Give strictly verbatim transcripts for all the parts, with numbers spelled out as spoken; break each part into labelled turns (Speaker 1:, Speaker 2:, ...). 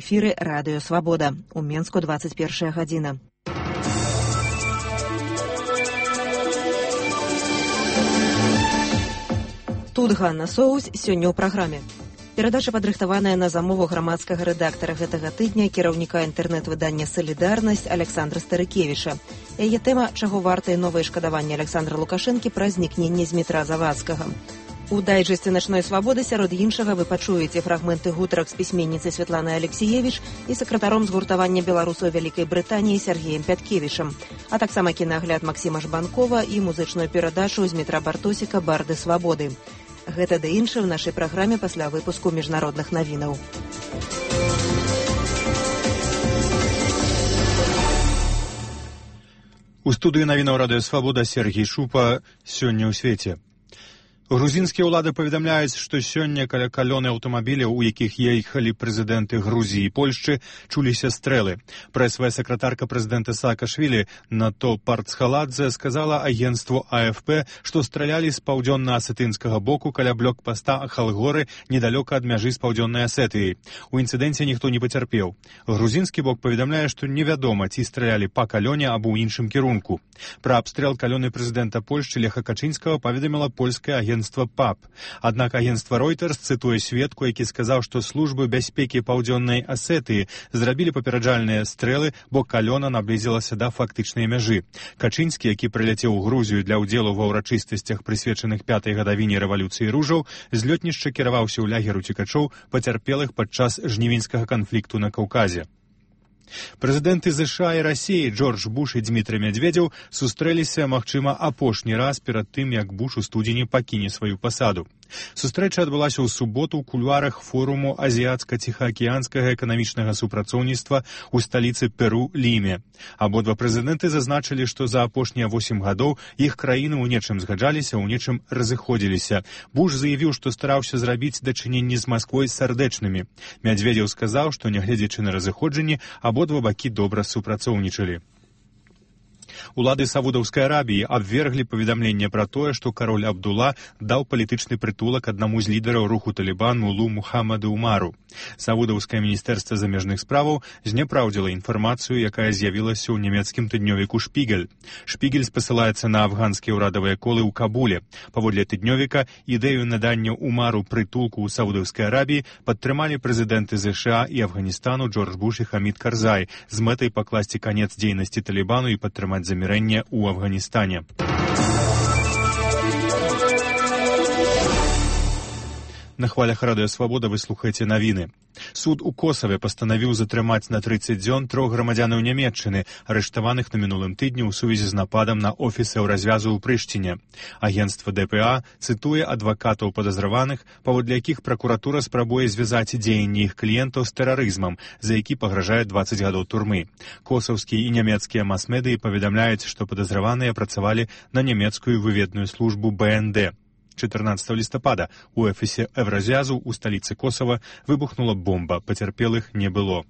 Speaker 1: эфіры Радыё Свабода. У Менску двадцать першая гадзіна. Тут Ганна Соус, сёння ў праграме. Перадача падрыхтаваная на замову грамадскага рэдактара гэтага тыдня, кіраўніка інтэрнэт-выдання «Салідарнасць» Александра Старыкевіча. Яе тэма «Чаго вартае новае шкадаванне Александра Лукашэнкі пра знікненне Змітра Завадскага». У дайджэсце «Начной свабоды» сярод іншага вы пачуеце фрагменты гутарак з пісьменніцай Святланай Алексіевіч і сакратаром згуртавання беларусаў Вялікай Брытаніі Сергеем Пяткевічам, а таксама кінагляд Максіма Жбанкова і музычную перадачу з Дмітра Бартосіка «Барды свабоды». Гэта ды іншы ў нашай праграме пасля выпуску міжнародных навінаў.
Speaker 2: У студыі навінаў Радыё Свабода Сергій Шупа. Сёння ў свеце. Грузінскія ўлады паведамляюць, што сёння каля калёны аўтамабіляў, у якіх ехалі прэзідэнты Грузіі і Польшчы, чуліся стрэлы. Прэсавая сакратарка прэзідэнта Саакашвілі Нато Парцхаладзе сказала агенцтву А Эф Пэ, што стралялі з паўдзённа-асетынскага боку каля блокпаста Ахалгоры недалёка ад мяжы з паўдзённай Асетыяй. У інцыдэнце ніхто не пацярпеў. Грузінскі бок паведамляе, што невядома, ці стралялі па калёне або ў іншым кірунку. Пра абстрэл калёны прэзідэнта Польшчы Леха Качынскага паведаміла польскае агенцтва ПАП. Аднак агенцтва Reuters цытуе сведку, які сказаў, што службы бяспекі паўдзённай Асетыі зрабілі папераджальныя стрэлы, бо калёна наблізілася да фактычнай мяжы. Качынскі, які прыляцеў у Грузію для ўдзелу ва ўрачыстасцях, прысвечаных пятай гадавіне рэвалюцыі ружаў, з лётнішча кіраваўся ў лагер уцекачоў, пацярпелых падчас жнівеньскага канфлікту на Каўказе. Прэзідэнты ЗША і Расіі Джордж Буш і Дмітрый Мядзведзеў сустрэліся, магчыма, апошні раз перад тым, як Буш у студзені пакіне сваю пасаду. Сустрэча адбылася ў суботу ў кулуарах форуму азіяцка-ціхаакіянскага эканамічнага супрацоўніцтва ў сталіцы Перу Ліме. Абодва прэзідэнты зазначылі, што за апошнія восем гадоў іх краіны ў нечым згаджаліся, ў нечым разыходзіліся. Буш заявіў, што стараўся зрабіць дачыненні з Масквой сардэчнымі. Мядзведзеў сказаў, што, нягледзячы на разыходжанні, абодва бакі добра супрацоўнічалі. Улады Саудаўскай Арабіі абверглі паведамленне пра тое, што кароль Абдула даў палітычны прытулак аднаму з лідараў руху Талібан Мулу Мухаммаду Умару. Саудаўскае міністэрства замежных справаў знепраўдзіла інфармацыю, якая з'явілася ў нямецкім тыднёвіку «Шпігель». «Шпігель» спасылаецца на афганскія ўрадавыя колы ў Кабуле. Паводле тыднёвіка, ідэю надання Умару прытулку ў Саудаўскай Арабіі падтрымалі прэзідэнты ЗША і Афганістану Джордж Буш і Хамід Карзай з мэтай пакласці канец дзейнасці Талібану і падтрымаць замірэнне ў Афганістане. На хвалях Радыё Свабода вы слухаеце навіны. Суд у Косаве пастанавіў затрымаць на трыццаць дзён трох грамадзянаў Нямецчыны, арыштаваных на мінулым тыдні ў сувязі з нападам на офісаў развязу ў Прышчыне. Агенцтва Дэ Пэ А цытуе адвакатаў падазраваных, паводле якіх пракуратура спрабуе звязаць дзеянні іх кліентаў з тэрарызмам, за які пагражае дваццаць гадоў турмы. Косаўскія і нямецкія мас-медыі паведамляюць, што падазраваныя працавалі на нямецкую выведную службу Бэ Эн Дэ. чатырнаццатага лістапада у офісе Евразіазу ў сталіцы Косава выбухнула бомба, пацярпелых не было.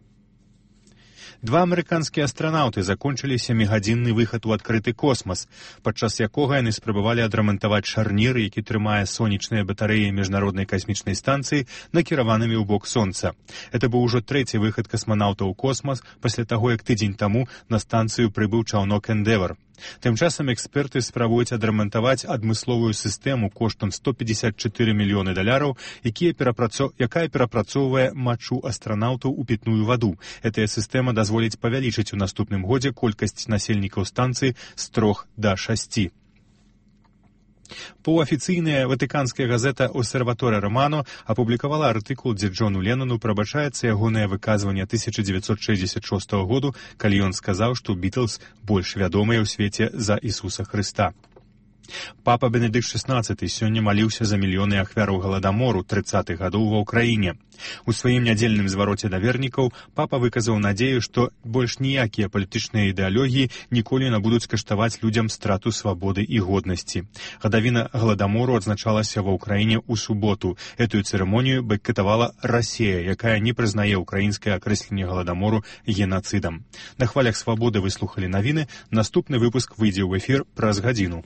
Speaker 2: Два амерыканскія астранаўты закончылі сямігадзінны выхад у адкрыты космас, падчас якога яны спрабавалі адрамантаваць шарнір, які трымае сонечныя батарэі міжнароднай касмічнай станцыі, накіраванымі ў бок сонца. Это быў ужо трэці выхад касманаўтаў у космас пасля таго, як тыдзень таму на станцыю прыбыў чаўнок «Эндевар». Тым часам эксперты спрабуюць адрамантаваць адмысловую сістэму коштам сто пятьдесят четыре мільёны даляраў, якія перапрацо... якая перапрацоўвае мачу астранаўтаў у пітную ваду. Гэтая сістэма дазволіць павялічыць у наступным годзе колькасць насельнікаў станцыі з трох да шасці. Паўафіцыйная ватыканская газета «Осерваторе Романо» апублікавала артыкул, дзе Джону Леннону прабачаецца ягонае выказванне тысяча дзевяцьсот шэсцьдзесят шостага году, калі ён сказаў, што «Бітлз» больш вядомыя ў свеце за Ісуса Хрыста. Папа Бенедыкт шэснаццаты сёння маліўся за мільёны ахвяраў галадамору трыццатых гадоў ва ўкраіне. У сваім нядзельным звароце да вернікаў папа выказаў надзею, што больш ніякія палітычныя ідэалогіі ніколі не будуць каштаваць людзям страту свабоды і годнасці. Гадавіна галадамору адзначалася ва ўкраіне ў суботу. Этую цырымонію байкатавала Расія, якая не прызнае ўкраінскае акрэсленне галадамору генацыдам. На хвалях свабоды вы слухалі навіны. Наступны выпуск выйдзе ў эфір праз гадзіну.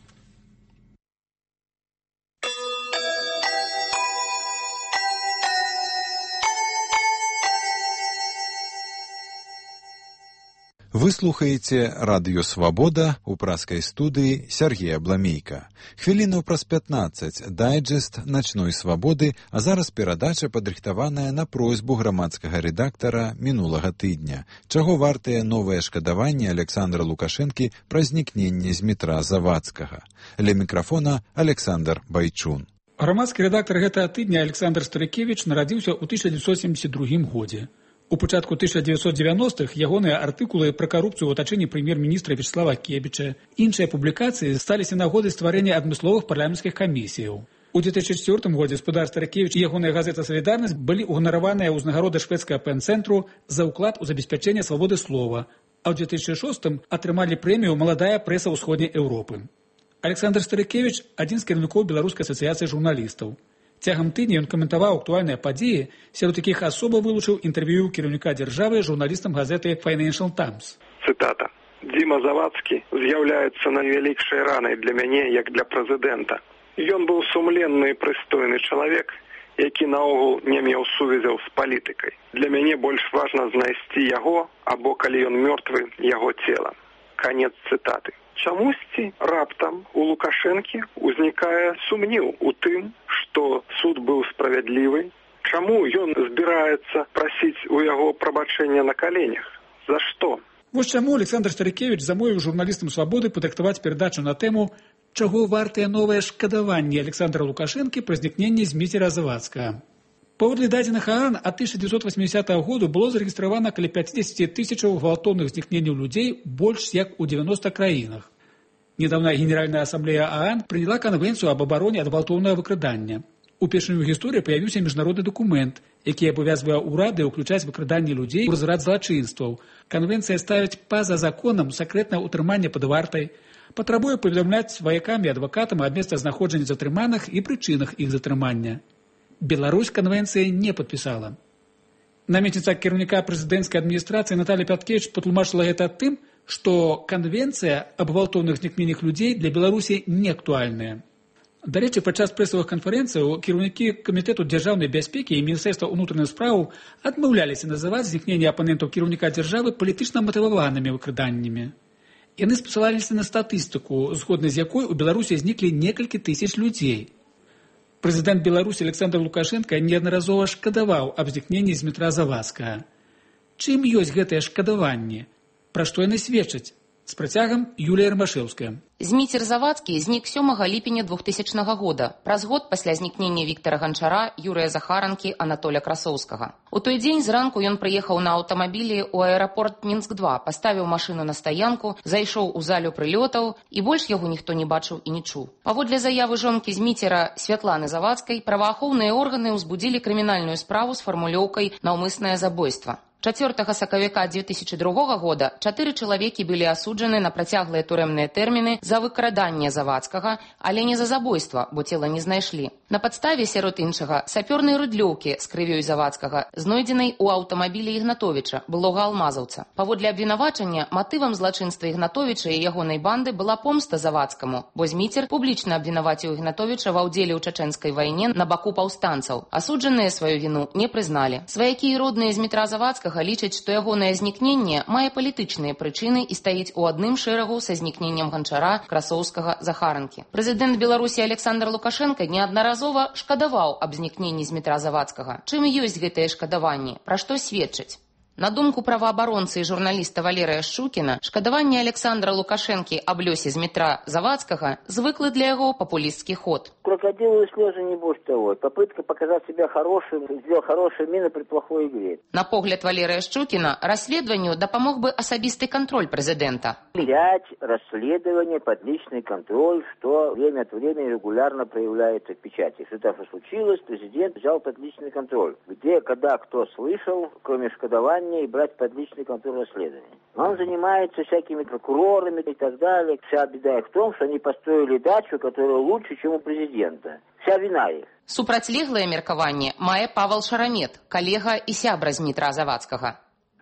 Speaker 3: Вы слухаеце радыё «Свабода» у праскай студыі Сергея Бламейка. Хвілінаў праз пятнаццаць дайджэст начной свабоды, а зараз перадача падрыхтаваная на просьбу грамадскага рэдактара мінулага тыдня. Чаго вартыя новыя шкадаванні Александра Лукашэнкі пра знікненне з метра Завадскага. Ля мікрафона Александр Байчун.
Speaker 4: Грамадскі рэдактар гэтага тыдня Александр Старыкевіч нарадзіўся ў тысяча дзевяцьсот семьдесят другім годзе. У пачатку тысяча дзевяцьсот девяностых ягоныя артыкулы пра карупцыю ў атачэнні прэм'ер-міністра Вячеслава Кебіча, іншыя публікацыі сталіся нагодай стварэння адмысловых парламенцкіх камісіяў. У две тысячи четвёртым годзе гаспадар Старыкевіч і ягоная газета «Салідарнасць» былі ўганараваныя ўзнагароды шведскага пэн-цэнтру за ўклад у забеспячэнне свабоды слова, а ў две тысячи шостым атрымалі прэмію «Маладая прэса ўсходняй Еўропы». Александр Старыкевіч – адзін з кіраўнікоў Беларускай асацыяцыі журналістаў. Цягам тыдня ён каментаваў актуальныя падзеі, сярод якіх асоба вылучыў інтэрв'ю кіраўніка дзяржавы журналістам газеты Financial Times.
Speaker 5: Цытата. «Дзіма Завадскі з'яўляецца найвялікшай ранай для мяне, як для прэзідэнта. Ён быў сумленны і прыстойны чалавек, які наогул не меў сувязяў з палітыкай. Для мяне больш важна знайсці яго, або, калі ён мёртвы, яго цела». Канец цытаты. Чамусьці раптам у Лукашэнкі узнікае сумнеў у тым, што суд быў справядлівы. Чаму ён збіраецца прасіць у яго прабачэння на каленях? За што?
Speaker 4: Вось чаму Александр Старыкевіч замовіў журналістам «Свабоды» падрыхтаваць перадачу на тэму «Чаго вартыя новыя шкадаванні Александра Лукашэнкі пра знікненне з міцера Завадскага». Паводле дадзеных ААН ад тысяча дзевяцьсот восьмидесятого году было зарэгістравана каля пятьдесят тысячаў гвалтоўных знікненняў людзей больш як у девяноста краінах. Недавно Генеральная ассамблея ААН приняла конвенцию об обороне от гвалтоўнага выкрадання. Упершыню ў гісторыі появіўся міжнародны документ, які абавязвае ўрады ўключаць выкраданне людзей у разрад злачынстваў. Конвенцыя ставіць па-за законам сакрэтнае ўтрыманне пад вартай, патрабуе паведамляць сваякам і адвакатам аб месцазнаходжанні затрыманых і прычынах іх затрымання. Беларусь конвенцыі не падпісала. Намесніца кіраўніка прэзідэнцкай адміністрацыі Наталья Пяткевіч патлумачыла гэта тым, што канвенцыя аб гвалтоўных знікненнях людзей для Беларусі не актуальная. Дарэчы, падчас прэсавых канферэнцыяў кіраўнікі камітэту дзяржаўнай бяспекі і міністэрства ўнутраных спраў адмаўляліся называць знікненне апанентаў кіраўніка дзяржавы палітычна матываванымі выкраданнямі. Яны спасылаліся на статыстыку, згодна з якой у Беларусі зніклі некалькі тысяч людзей. Прэзідэнт Беларусі Александр Лукашэнка неаднаразова шкадаваў аб знікненні з метра Завадскага. Чым ёсць гэтыя шкадаванні? Пра што яны сведчаць? З працягам Юлія Рамашэўская.
Speaker 6: Зміцер Завадскі знік сёмага ліпеня двухтысячнага года, праз год пасля знікнення Віктара Ганчара, Юрыя Захаранкі, Анатоля Красоўскага. У той дзень зранку ён прыехаў на аўтамабілі ў аэрапорт Мінск два, паставіў машыну на стаянку, зайшоў у залю прылётаў, і больш яго ніхто не бачыў і не чуў. Паводле заявы жонкі Зміцера Святланы Завадскай, праваахоўныя органы ўзбудзілі крымінальную справу з фармулёўкай «Наўмыснае забойства». чацвёртага сакавіка две тысячи другога года чатыры чалавекі былі асуджаны на працяглыя турэмныя тэрміны за выкраданне Завадскага, але не за забойства, бо цела не знайшлі. На падставе, сярод іншага, сапёрнай рыдлёўкі з крывёй Завадскага, знойдзенай у аўтамабілі Ігнатовіча, былога алмазаўца. Паводле абвінавачання, матывам злачынства Ігнатовіча і ягонай банды была помста Завадскаму, бо Зміцер публічна абвінаваціў Ігнатовіча ва ўдзеле ў чачэнскай вайне на баку паўстанцаў. Асуджаныя сваю віну не прызналі. Сваякі і родныя Змітра Завадскага лічаць, што ягонае знікненне мае палітычныя прычыны і стаіць у адным шэрагу са знікненнем Ганчара, Красоўскага, Захаранкі. Прэзідэнт Беларусі Александр Лукашэнка неаднаразова шкадаваў аб знікненні Змітра Завадскага. Чым ёсць гэтыя шкадаванні? Пра што сведчаць? На думку праваабаронцы і журналіста Валерыя Шчукіна, шкадаванне Александра Лукашэнкі аб лёсе Змітра Завадскага звыклы для яго папулістскі ход.
Speaker 7: Крокодиловые слезы не больше того. Попытка показать себя хорошим, сделать хорошую мину при плохой игре.
Speaker 6: На погляд Валерия Шчукина, расследованию допомог бы особистый контроль президента.
Speaker 7: Взять расследование под личный контроль, что время от времени регулярно проявляется в печати. Что так случилось, президент взял под личный контроль. Где, когда, кто слышал, кроме шкодования, и брать под личный контроль расследования. Он занимается всякими прокурорами и так далее. Вся беда их в том, что они построили дачу, которая лучше, чем у президента. Вся вина их.
Speaker 6: Супрацьлеглае меркаванне мае Павел Шарамет, калега і сябра Змітра Завадскага.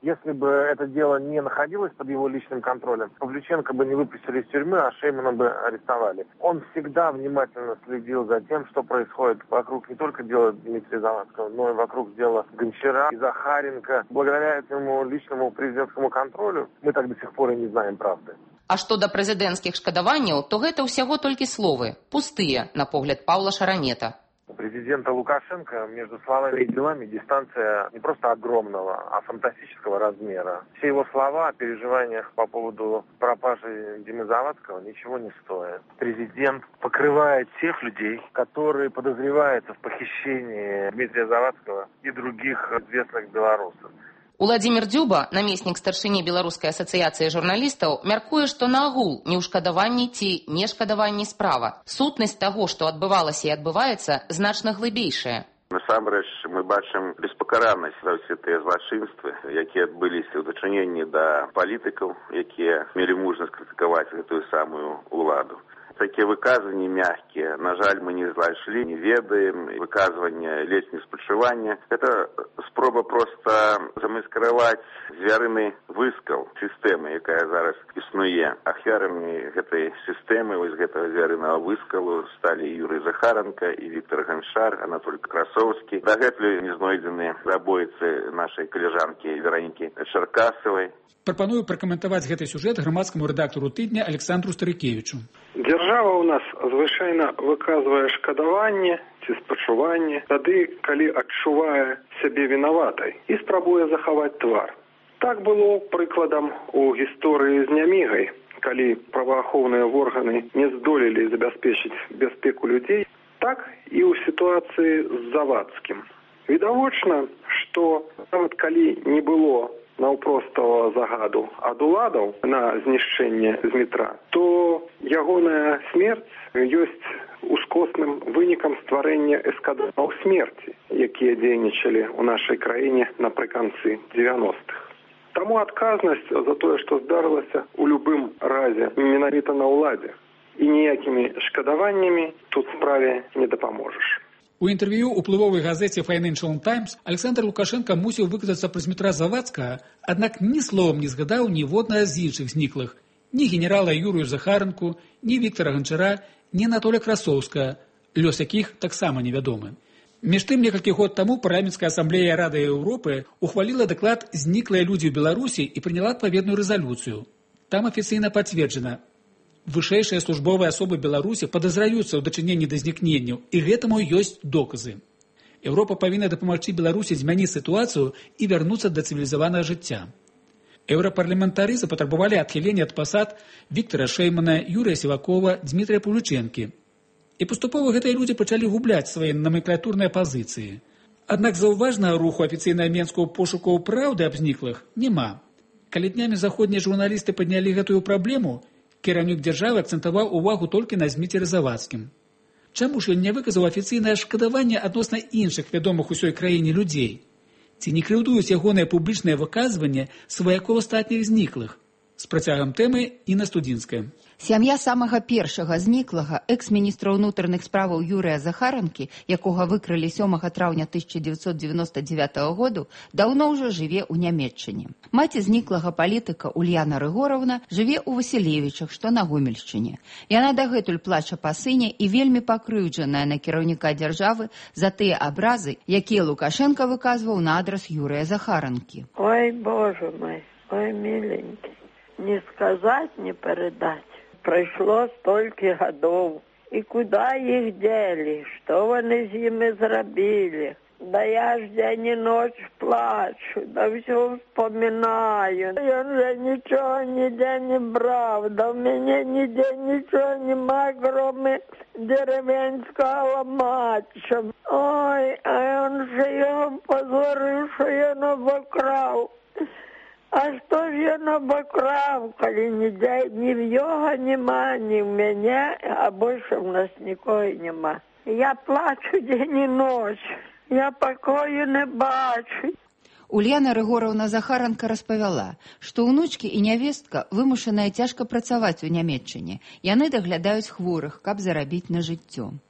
Speaker 8: Если бы это дело не находилось под его личным контролем, Павлюченко бы не выпустили из тюрьмы, а Шеймана бы арестовали. Он всегда внимательно следил за тем, что происходит вокруг не только дела Дмитрия Завадского, но и вокруг дела Гончара и Захаренко. Благодаря этому личному президентскому контролю мы так до сих пор и не знаем правды.
Speaker 6: А што да прэзідэнцкіх шкадаванняў, то гэта ўсяго толькі словы, пустыя, на погляд Паўла Шаранета.
Speaker 8: У президента Лукашенко между словами и делами дистанция не просто огромного, а фантастического размера. Все его слова о переживаниях по поводу пропажи Димы Завадского ничего не стоят. Президент покрывает тех людей, которые подозреваются в похищении Дмитрия Завадского и других известных белорусов.
Speaker 6: Уладзімір Дзюба, намеснік старшыні Беларускай асацыяцыі журналістаў, мяркуе, што наогул не ў шкадаванні ці не шкадаванні справа. Сутнасць таго, што адбывалася і адбываецца, значна глыбейшая.
Speaker 9: Насамрэч, мы бачым беспакаранасць за ўсе тыя злачынствы, якія адбыліся ў дачыненні да палітыкаў, якія мелі мужнасць крытыкаваць гэтую самую ўладу. Такие выказывания мягкие, на жаль, мы не знайшлі, не ведаем, выказывания ледзь не спачування. Это спроба просто замаскіраваць звярыны выскал сістэмы, якая зараз існуе. Ахвярамі гэтай сістэмы, вось гэтага звярынага выскалу сталі Юрий Захаренко і Віктор Ганчар, Анатоль Красоўскі. Дагэтуль не знойдзены забойцы нашай калежанкі Веронікі Чаркасавай.
Speaker 4: Прапаную пракаментаваць гэты сюжэт грамадскаму рэдактару тыдня Александру Старыкевічу.
Speaker 5: Дзяржава ў нас звычайна выказвае шкадаванне ці спачуванне тады, калі адчувае сябе вінаватай і спрабуе захаваць твар. Так было прыкладам у гісторыі з Нямігай, калі праваахоўныя органы не здолелі забяспечыць бяспеку людзей, так і ў сітуацыі з Завадскім. Відавочна, што нават калі не было наўпростага загаду ад уладаў на знішчэнне Змітра, то ягоная смерць ёсць ускосным вынікам стварэння эскадронаў смерці, якія дзейнічалі ў нашай краіне напрыканцы дзевяностых. Таму адказнасць за тое, што здарылася, у любым разе менавіта на ўладзе. І ніякімі шкадаваннямі тут справе не дапаможаш.
Speaker 4: У інтэрв'ю уплывовай газеце Financial Times Александр Лукашенко мусіў выказацца пра Дмітра Завадскага, аднак ні словам не згадаў ніводнага з іншых зніклых, ні генерала Юрію Захаренку, ні Віктора Ганчара, ні Анатоля Красоўскага, лёс якіх таксама невядомы. Між тым, некалькі год таму парламенцкая асамблея Рады Еўропы ухваліла даклад «Зніклыя людзі ў Беларусі» і прыняла адпаведную рэзалюцыю. Там афіцыйна пацверджана: вышэйшыя службовыя асобы Беларусі падазраюцца ў дачыненні да знікненняў, і гэтаму ёсць доказы. Еўропа павінна дапамагчы Беларусі змяніць сітуацыю і вярнуцца да цывілізаванага жыцця. Еўрапарламентары запатрабавалі адхілення ад пасад Віктора Шеймана, Юрія Сівакова, Дмітрия Павлюченкі. І паступова гэтыя людзі пачалі губляць свае номенклатурныя пазіцыі. Аднак заўважнага руху афіцыйна менскую пошукаў праўды аб зніклых няма. Калі днямі заходнія журналісты паднялі гэтую праблему, кіраўнік дзяржавы акцэнтаваў увагу толькі на Зміцеры Завадскім. Чаму ж ён не выказаў афіцыйнае шкадаванне адносна іншых вядомых усёй краіне людзей? Ці не крыўдуюць ягоныя публічныя выказванні сваякоў астатніх зніклых? З працягам тэмы Інна Студзінская.
Speaker 10: Сям'я самага першага зніклага, экс-міністра ўнутраных справаў Юрыя Захаранкі, якога выкрылі сёмага траўня тысяча дзевяцьсот девяносто девятого году, даўно ўжо жыве ў Нямецчыне. Маці зніклага палітыка Ульяна Рыгораўна жыве ў Васілевічах, што на Гомельшчыне. Яна дагэтуль плача па сыне і вельмі пакрыўджаная на кіраўніка дзяржавы за тыя абразы, якія Лукашенко выказваў на адрас Юрыя Захаранкі.
Speaker 11: Ой, боже мой, ой, миленький, не сказать, не передать. Пройшло столькі гадоў. І куда іх дзелі? Што вони з імі зрабілі? Да я ж дзень і ноч плачу, да ўсё вспоминаю. Ён же нічого нідзе не брав, да ў мяне нідзе нічого нема, кроме деревенського матча. Ой, а ён же його позорив, що ён обокрав. А што ж ён абакраў, калі ніде ні в його нема, ні в мяне, а больше в нас нікого нема. Я плачу дзень і ноч, я пакою не бачу.
Speaker 10: Ульяна Рыгораўна Захаранка распавяла, што ўнучкі і нявестка вымушаныя цяжка працаваць у Нямецчыне. Яны даглядаюць хворых, каб зарабіць на жыццё.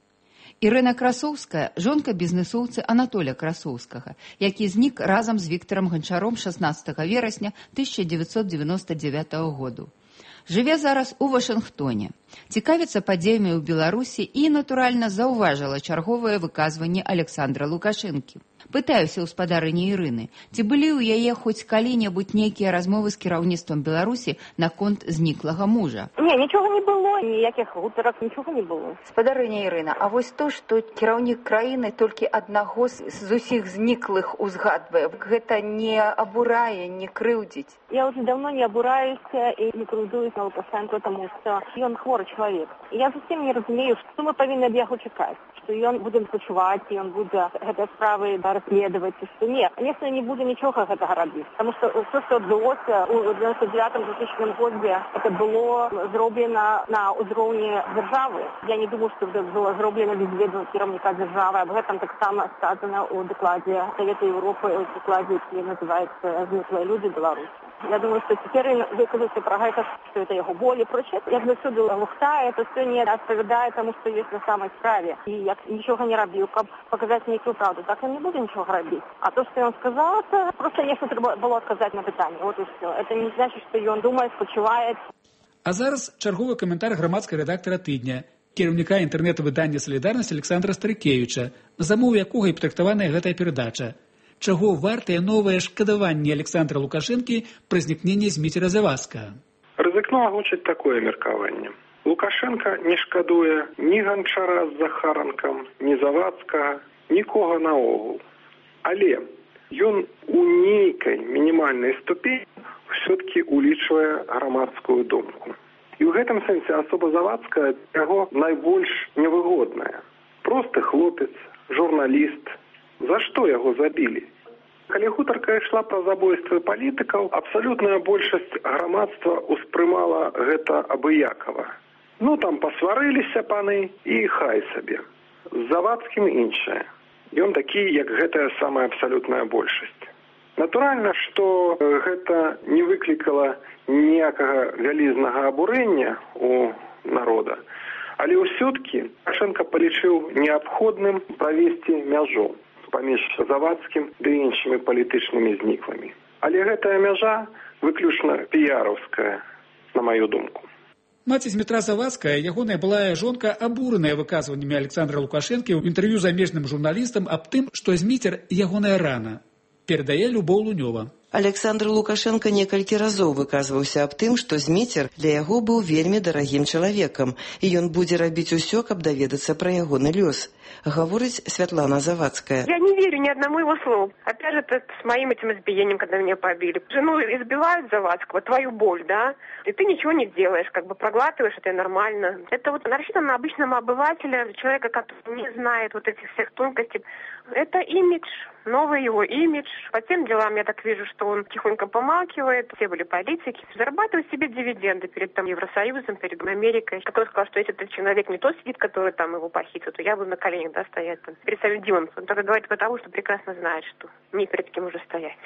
Speaker 10: Ірына Красоўская – жонка бізнесоўцы Анатоля Красоўскага, які знік разам з Віктарам Ганчаром шаснаццатага верасня тысяча дзевяцьсот дзевяноста дзевятага году. Жыве зараз у Вашынгтоне. Цікавіцца падзеямі ў Беларусі і, натуральна, заўважыла чарговае выказванне Александра Лукашэнкі. Пытаюся ў спадарыні Ірыны, ці былі ў яе хоць калі-небудзь нейкія размовы з кіраўніцтвам Беларусі наконт зніклага мужа?
Speaker 12: Не, нічога не было, ніякіх гутарак, нічога не было.
Speaker 10: Спадарыня Ірына, а вось то, што кіраўнік краіны толькі аднаго з усіх зніклых узгадвае, гэта не абурае, не крыўдзіць?
Speaker 12: Я уже давно не обураюсь и не крыўдуюсь на Лукашенко, потому что он хворый человек. И я совсем не разумею, что мы повинны от яго чекать. Что он будет почувать, и он будет этой справы расследовать, и что нет. Конечно, не буду ничего этого робить. Потому что все, что отбылось в девяносто девятом двухтысячном году, это было сделано на уровне державы. Я не думаю, что это было сделано без ведомства керівника державы. Об этом так само сказано в докладе Совета Европы, в докладе, который называется «Зниклые люди Беларуси». Я думаю, что теперь выказывается про это, что это его боль и прочее. Я для всюду лухта, это все не отповедает тому, что есть на самой справе. И я ничего не робил, как показать некую правду. Так я не буду ничего робить. А то, что он сказал, это просто если треба было отказать на питание. Вот и все. Это не значит, что он думает, почувает.
Speaker 4: А зараз черговий коментар громадського редактора «Тижня», керівника інтернет-видання «Солідарність» Олександра Старикевича, на замову якого і проектована гэтая передача. Чаго вартае новае шкадаванне Александра Лукашэнкі пры знікненні Зміцера Завадскага?
Speaker 5: Рызыкну агучыць такое меркаванне. Лукашенко не шкадуе ні Ганчара з Захаранкам, ні Завадскага, нікога наогул. Але ён у нейкай мінімальнай ступені все-таки улічвае грамадскую думку. І ў гэтым сэнсе асоба Завадская яго найбольш невыгодная. Просты хлопец, журналіст. За што яго забілі? Калі гутарка ішла пра забойствы палітыкаў, абсалютная большасць грамадства ўспрымала гэта абыякава. Ну, там пасварыліся паны і хай сабе. З Завадскім іншае. Ён такі, як гэтая самая абсалютная большасць. Натуральна, што гэта не выклікала ніякага вялізнага абурэння у народа, але ўсё-ткі Лукашенко палічыў неабходным правесці мяжу паміж Завадскім ды іншымі палітычнымі знікламі. Але гэтая мяжа выключна піяраўская, на маю думку.
Speaker 4: Маці Змітра Завадская, ягоная былая жонка, абураная выказваннямі Александра Лукашэнкі ў інтэрв'ю замежным журналістам аб тым, што Зміцер ягоная рана. Перадае Любоў Лунёва.
Speaker 1: Александр Лукашенко некалькі разоў выказваўся аб тым, што Зміцер для яго быў вельмі дарагім чалавекам, і ён будзе рабіць усё, каб даведацца пра ягоны лёс. Говорит Светлана Завадская.
Speaker 13: Я не верю ни одному его слову. Опять же, это с моим этим избиением, когда меня побили. Жену избивают Завадского, твою боль, да? И ты ничего не делаешь, как бы проглатываешь, это нормально. Это вот рассчитано на обычного обывателя, человека, который не знает вот этих всех тонкостей. Это имидж, новый его имидж. По тем делам я так вижу, что он тихонько помалкивает. Все были политики. Зарабатывает себе дивиденды перед там Евросоюзом, перед Америкой. Который сказал, что если этот человек не тот сидит, который там его похитил, то я буду на коленях, да, стоять там перед самим Димом. Он только говорит потому, что прекрасно знает, что не перед кем уже стоять.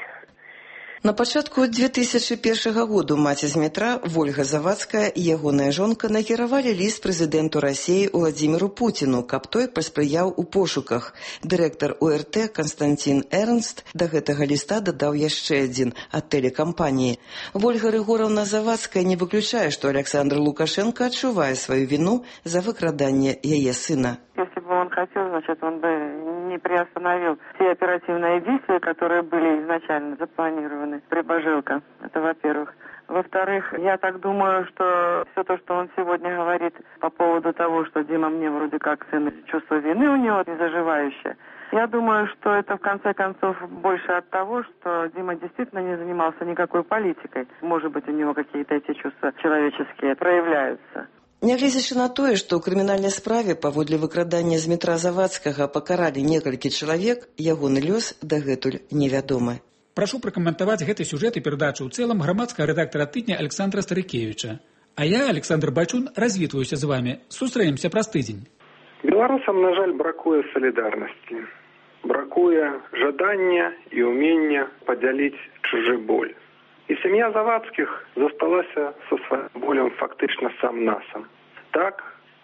Speaker 1: На пачатку две тысячи першага году маці Змітра Вольга Завадская і ягоная жонка накіравалі ліст прэзідэнту Расіі Владзіміру Пуціну, каб той паспрыяў у пошуках. Дырэктар У Р Т Константин Эрнст да гэтага ліста дадаў яшчэ адзін ад тэлекампаніі. Вольга Рыгораўна Завадская не выключае, што Александр Лукашенко адчувае сваю віну за выкраданне яе сына.
Speaker 14: Если бы он хотел, значит, он бы не приостановил все оперативные действия, которые были изначально запланированы при Божилко. Это во-первых. Во-вторых, я так думаю, что все то, что он сегодня говорит по поводу того, что Дима мне вроде как сын, чувство вины у него не заживающее. Я думаю, что это в конце концов больше от того, что Дима действительно не занимался никакой политикой. Может быть, у него какие-то эти чувства человеческие проявляются.
Speaker 1: Нягледзячы на тое, што ў крымінальнай справе паводле выкрадання Змітра Завадскага пакаралі некалькі чалавек, ягоны лёс дагэтуль невядомы.
Speaker 4: Прашу пракаментаваць гэты сюжэт і перадачу ў цэлым грамадскага рэдактара «Тыдня» Александра Старыкевича. А я, Александр Бачун, развітваюся з вамі. Сустрэемся праз тыдзень.
Speaker 5: Беларусам, на жаль, бракуе салідарнасці. Бракуе жадання і ўмення падзяліць чужы боль. І сям'я Завадскіх засталася са сваім болем фактычна сам-насам. Так,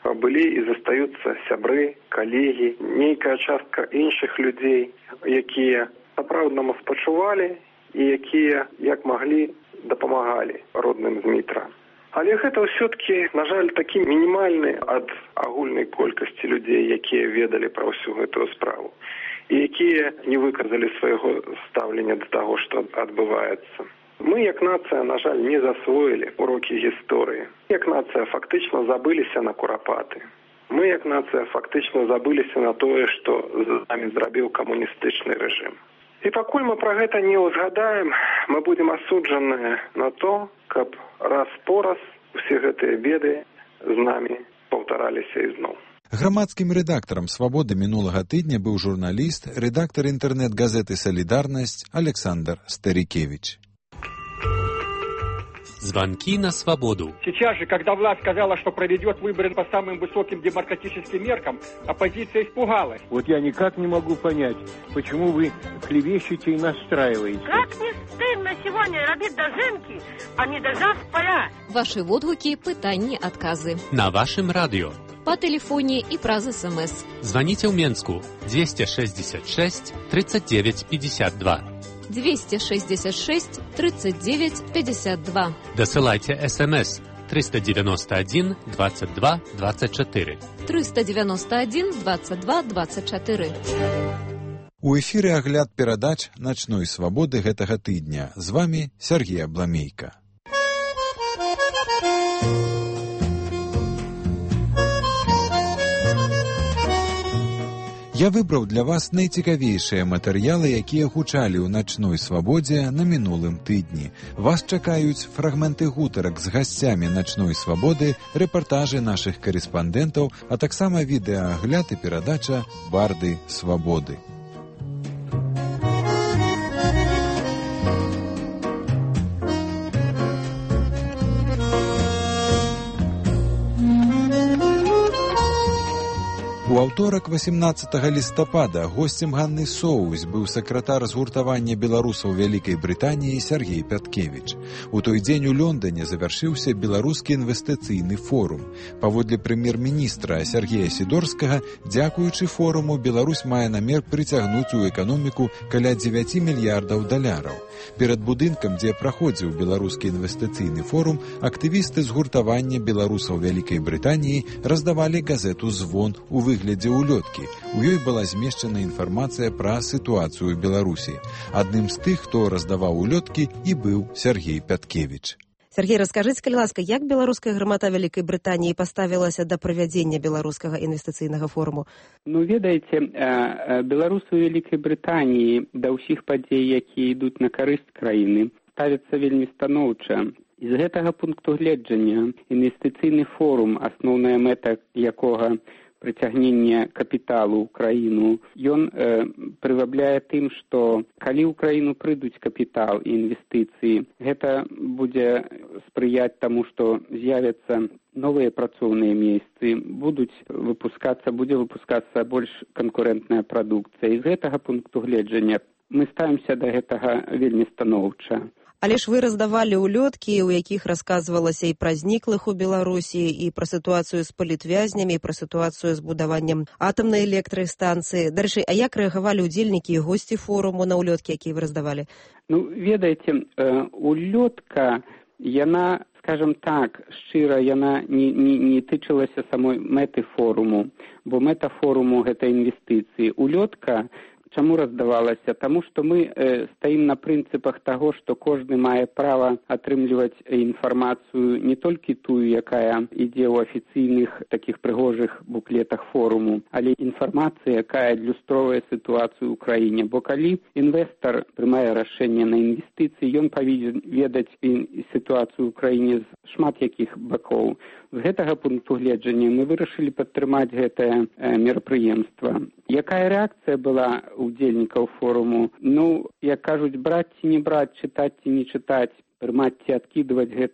Speaker 5: былі і застаюцца сябры, калегі, нейкая частка іншых людзей, якія сапраўднаму спачувалі і якія, як маглі, дапамагалі родным Змітра. Але гэта ўсё-ткі, на жаль, такі мінімальны ад агульнай колькасці людзей, якія ведалі пра ўсю гэтую справу і якія не выказалі свайго стаўлення да таго, што адбываецца. Мы, як нацыя, на жаль, не засвоілі урокі гісторыі. Як нацыя фактычна забыліся на курапаты. Мы, як нацыя, фактычна забыліся на тое, што з намі зрабіў камуністычны рэжым. І пакуль мы пра гэта не ўзгадаем, мы будзем асуджаныя на то, каб раз-пораз усе гэтыя беды з намі паўтараліся ізноў.
Speaker 3: Грамадскім рэдактарам «Свабоды» мінулага тыдня быў журналіст, рэдактар інтэрнэт-газеты «Солидарность» Александр Старикевич.
Speaker 15: Звонки на свободу.
Speaker 16: Сейчас же, когда власть сказала, что проведет выборы по самым высоким демократическим меркам, оппозиция испугалась.
Speaker 17: Вот я никак не могу понять, почему вы клевещете и настраиваете.
Speaker 18: Как не стыдно сегодня робить дожинки, а не дожав поля.
Speaker 19: Ваши отгуки, пытания, отказы.
Speaker 15: На вашем радио.
Speaker 19: По телефоне и праз СМС.
Speaker 15: Звоните в Менску двести шестьдесят шесть тридцать девять пятьдесят два.
Speaker 19: двести шестьдесят шесть тридцать девять пятьдесят два.
Speaker 15: Досылайте СМС триста девяносто один двадцать два двадцать четыре.
Speaker 19: триста девяносто один двадцать два двадцать четыре.
Speaker 3: У эфіры агляд перадач «Начной свабоды» гэтага тыдня. З вами Сергей Абламейка. Я выбраў для вас найцікавейшыя матэрыялы, якія гучалі ў «Начной свабодзе» на мінулым тыдні. Вас чакаюць фрагменты гутарак з гасцямі «Начной свабоды», рэпартажы нашых карэспандэнтаў, а таксама відэаагляд і перадача «Барды свабоды». У аўторак васемнаццатага лістапада госцем Ганны Соўзь быў сакратар згуртавання беларусаў Вялікай Брытаніі Сергей Пяткевіч. У той дзень у Лондане завяршыўся беларускі інвестыцыйны форум. Паводле прэм'ер-міністра Сергея Сідорскага, дзякуючы форуму, Беларусь мае намер прыцягнуць у эканоміку каля дзевяці мільярдаў даляраў. Перад будынкам, дзе праходзіў беларускі інвестыцыйны форум, актывісты згуртавання беларусаў Вялікай Брытаніі раздавалі газету «Звон» у выглядзе улёткі. У ёй была змешчана інфармацыя пра сітуацыю ў Беларусі. Адным з тых, хто раздаваў улёткі, і быў Сергей Пяткевіч.
Speaker 1: Сергей, раскажыце, калі ласка, як беларуская грамада Вялікай Брытаніі паставілася да правядзення беларускага інвестыцыйнага форуму?
Speaker 20: Ну, ведаеце, беларусы ў Вялікай Брытаніі да ўсіх падзей, якія ідуць на карысць краіны, ставяцца вельмі станоўча. І з гэтага пункту гледжання інвестыцыйны форум, асноўная мэта якога прыцягнення капіталу ў краіну, ён э, прывабляе тым, што калі ў краіну прыйдуць капітал і інвестыцыі, гэта будзе спрыяць таму, што з'явяцца новыя працоўныя месцы, будуць выпускацца, будзе выпускацца больш канкурэнтная прадукцыя. І з гэтага пункту гледжання мы ставімся да гэтага вельмі станоўча.
Speaker 1: Але ж вы раздавалі улёткі, у якіх расказвалася і пра зніклых у Беларусі, і пра сітуацыю з палітвязнямі, і пра сітуацыю з будаваннем атамнай электрастанцыі. Дарэчы, а як рэагавалі ўдзельнікі і госці форуму на улёткі, якія вы раздавалі?
Speaker 20: Ну, ведаеце, улётка, яна, скажем так, шчыра, яна не, не, не тычылася самой мэты форуму, бо мэта форуму – гэта інвестыцыі. Улётка чаму раздавалася? Таму што мы э, стаім на прынцыпах таго, што кожны мае права атрымліваць інфармацыю не толькі тую, якая ідзе ў афіцыйных такіх прыгожых буклетах форуму, але інфармацыя, якая адлюстроўвае сітуацыю ў краіне. Бо калі інвестар прымае рашэнне на інвестыцыі, ён павінен ведаць сітуацыю ў краіне з шмат якіх бакоў. З гэтага пункту гледжання мы вырашылі падтрымаць гэтае э, мерапрыемства. Якая рэакцыя была удзельнікаў форуму? Ну, як кажуць, браць ці не браць, чытаць ці не чытаць, прымаць ці адкідваць гэта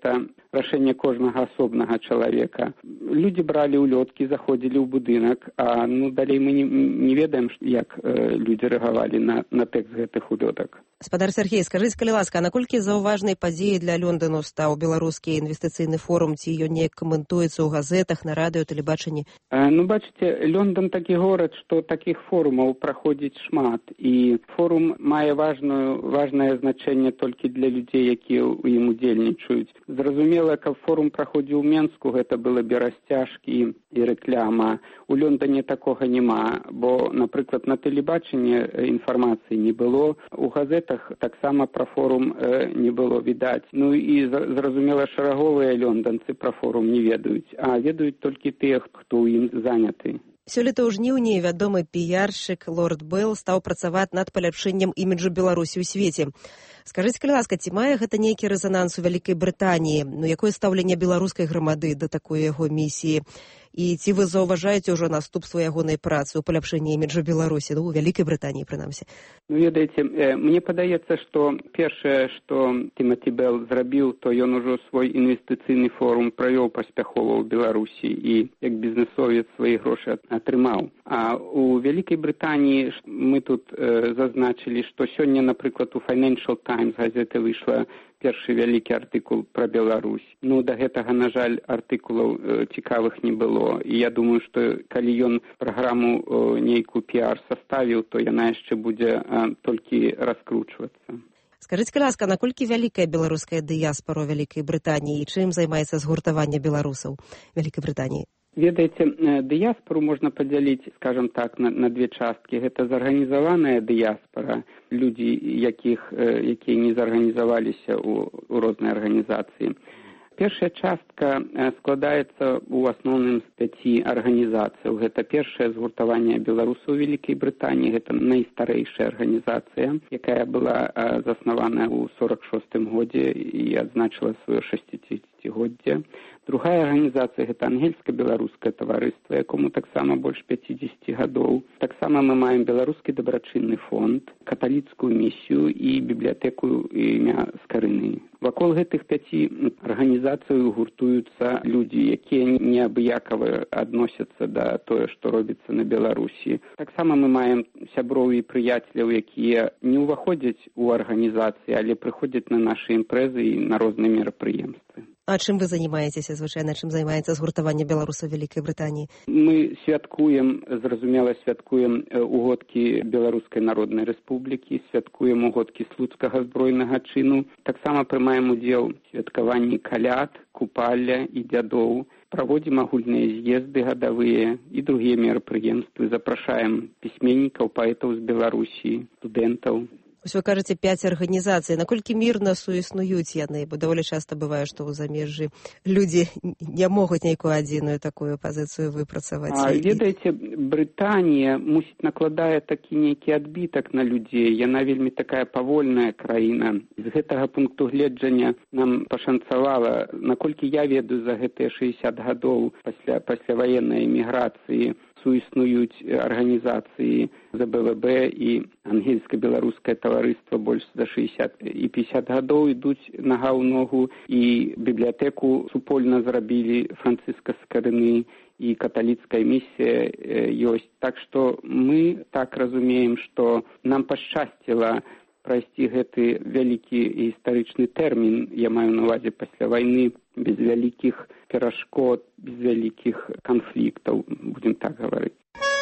Speaker 20: рашэнне кожнага асобнага чалавека. Людзі бралі ўлёткі, заходзілі ў будынак, а ну далей мы не, не ведаем, як э, людзі рэагавалі на, на тэкст гэтых улётак.
Speaker 1: Спадар Сергей, скажыце, калі ласка, наколькі заўважнай падзеяй для Лондану стаў беларускі інвестыцыйны форум, ці ён неяк каментуецца ў газетах, на радыё, тэлебачанні?
Speaker 20: Э, ну, бачыце, Лондон такі горад, што такіх форумаў праходзіць шмат, і форум мае важную, важнае значэнне толькі для людзей, якія ў ім удзельнічаюць. Зразумела, каб форум праходзіў у Менску, гэта было бы расцяжкі і рэкляма. У Лондоне такога няма, бо, напрыклад, на тэлебачанні інфармацыі не было, у газетах таксама пра форум э, не было відаць. Ну і зразумела, шараговыя лонданцы пра форум не ведаюць, а ведаюць толькі тыя, хто ў ім заняты.
Speaker 1: Сёлета ў жніўні вядомы піяршчык Лорд Белл стаў працаваць над паляпшэннем іміджу Беларусі ў свеце. Скажыце, калі ласка, ці мае гэта нейкі рэзананс у Вялікай Брытаніі? Ну, якое стаўленне беларускай грамады да такой яго місіі? І ці вы заўважаеце ўжо наступства ягонай працы ў паляпшэнні іміджу Беларусі, ну, у Вялікай Брытаніі, прынамсі?
Speaker 20: Ну, ведаеце, э, мне падаецца, што першае, што Тимоті Белл зрабіў, то ён ужо свой інвестыцыйны форум правёў паспяхова ў Беларусі і як бізнесовец свае грошы атрымаў. А у Вялікай Брытаніі мы тут э, зазначылі, што сёння, напрыклад, у Financial Times газеты выйшла першы вялікі артыкул пра Беларусь. Ну, да гэтага, на жаль, артыкулаў э, цікавых не было. І я думаю, што калі ён праграму э, нейкую піар саставіў, то яна яшчэ будзе э, толькі раскручвацца.
Speaker 1: Скажыце, калі ласка, наколькі вялікая беларуская дыяспара ў Вялікай Брытаніі і чым займаецца згуртаванне беларусаў Вялікай Брытаніі?
Speaker 20: Ведаеце, дыяспору можна падзяліць, скажем так, на, на две часткі. Гэта зарганізаваная дыяспара, людзі, якіх, якія не зарганізаваліся ў, у рознай арганізацыі. Першая частка складаецца ў асноўным з пяці арганізацыяў. Гэта першае згуртаванне беларусаў у Вялікай Брытаніі, гэта найстарэйшая арганізацыя, якая была заснаваная ў сорак шостым годзе і адзначыла сваё шасцідзесяцігоддзе. Другая арганізацыя – гэта ангельска-беларускае таварыства, якому таксама больш пяцідзесят гадоў. Таксама мы маем беларускі дабрачынны фонд, каталіцкую місію і бібліятэку імя Скарыны. Вакол гэтых пяці арганізацый гуртуюцца людзі, якія неабыякава адносяцца да тое, што робіцца на Беларусі. Таксама мы маем сяброў і прыяцеляў, якія не ўваходзяць у арганізацыі, але прыходзяць на нашы імпрэзы і на розныя мерапрыемствы.
Speaker 1: А чым вы займаецеся, звычайна, чым займаецца згуртаванне беларусаў Вялікай Брытаніі?
Speaker 20: Мы святкуем, зразумела, святкуем угодкі Беларускай Народнай Рэспублікі, святкуем угодкі Слуцкага збройнага чыну, таксама прымаем удзел у святкаванні каляд, купалля і дзядоў, праводзім агульныя з'езды гадавыя і другія мерапрыемствы, запрашаем пісьменнікаў, паэтаў з Беларусі, студэнтаў.
Speaker 1: Вось вы кажаце, пяць арганізацый. Наколькі мірна суіснуюць яны? Бо даволі часта бывае, што ў замежжы людзі не могуць нейкую адзіную такую пазіцыю выпрацаваць.
Speaker 20: А, ведаеце, Брытанія, мусіць, накладае такі нейкі адбітак на людзей. Яна вельмі такая павольная краіна. З гэтага пункту гледжання нам пашанцавала, наколькі я ведаю за гэтыя шэсцьдзесят гадоў пасля пасляваеннай эміграцыі, суіснуюць арганізацыі за Бэ Вэ Бэ і ангельска-беларускае таварыства больш за шэсцьдесят і пятьдесят гадоў ідуць нага ў ногу, і бібліятэку супольна зрабілі Францыска Скарыны, і каталіцкая місія ёсць. Так што мы так разумеем, што нам пашчасціла прайсці гэты вялікі гістарычны тэрмін, я маю на ўвазе пасля вайны, без вялікіх перашкод, без вялікіх канфліктаў, будзем так гаварыць.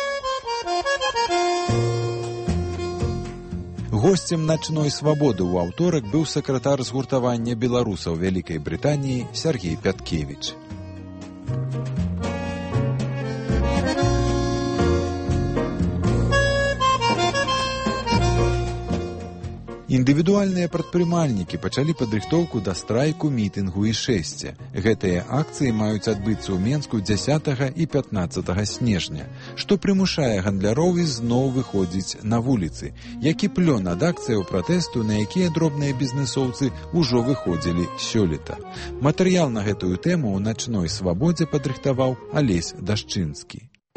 Speaker 3: Госцем начной свабоды ў аўторак быў сакратар згуртавання беларусаў Вялікай Брытаніі Сергей Пяткевіч. Індывідуальныя прадпрымальнікі пачалі падрыхтоўку да страйку, мітынгу і шэсця. Гэтыя акцыі маюць адбыцца ў Менску дзясятага і пятнаццатага снежня, што прымушае гандляроў ізноў выходзіць на вуліцы, які плён ад акцыяў пратэсту, на якія дробныя бізнесоўцы ўжо выходзілі сёлета. Матэрыял на гэтую тэму ў начной свабодзе падрыхтаваў Алесь Дашчынскі.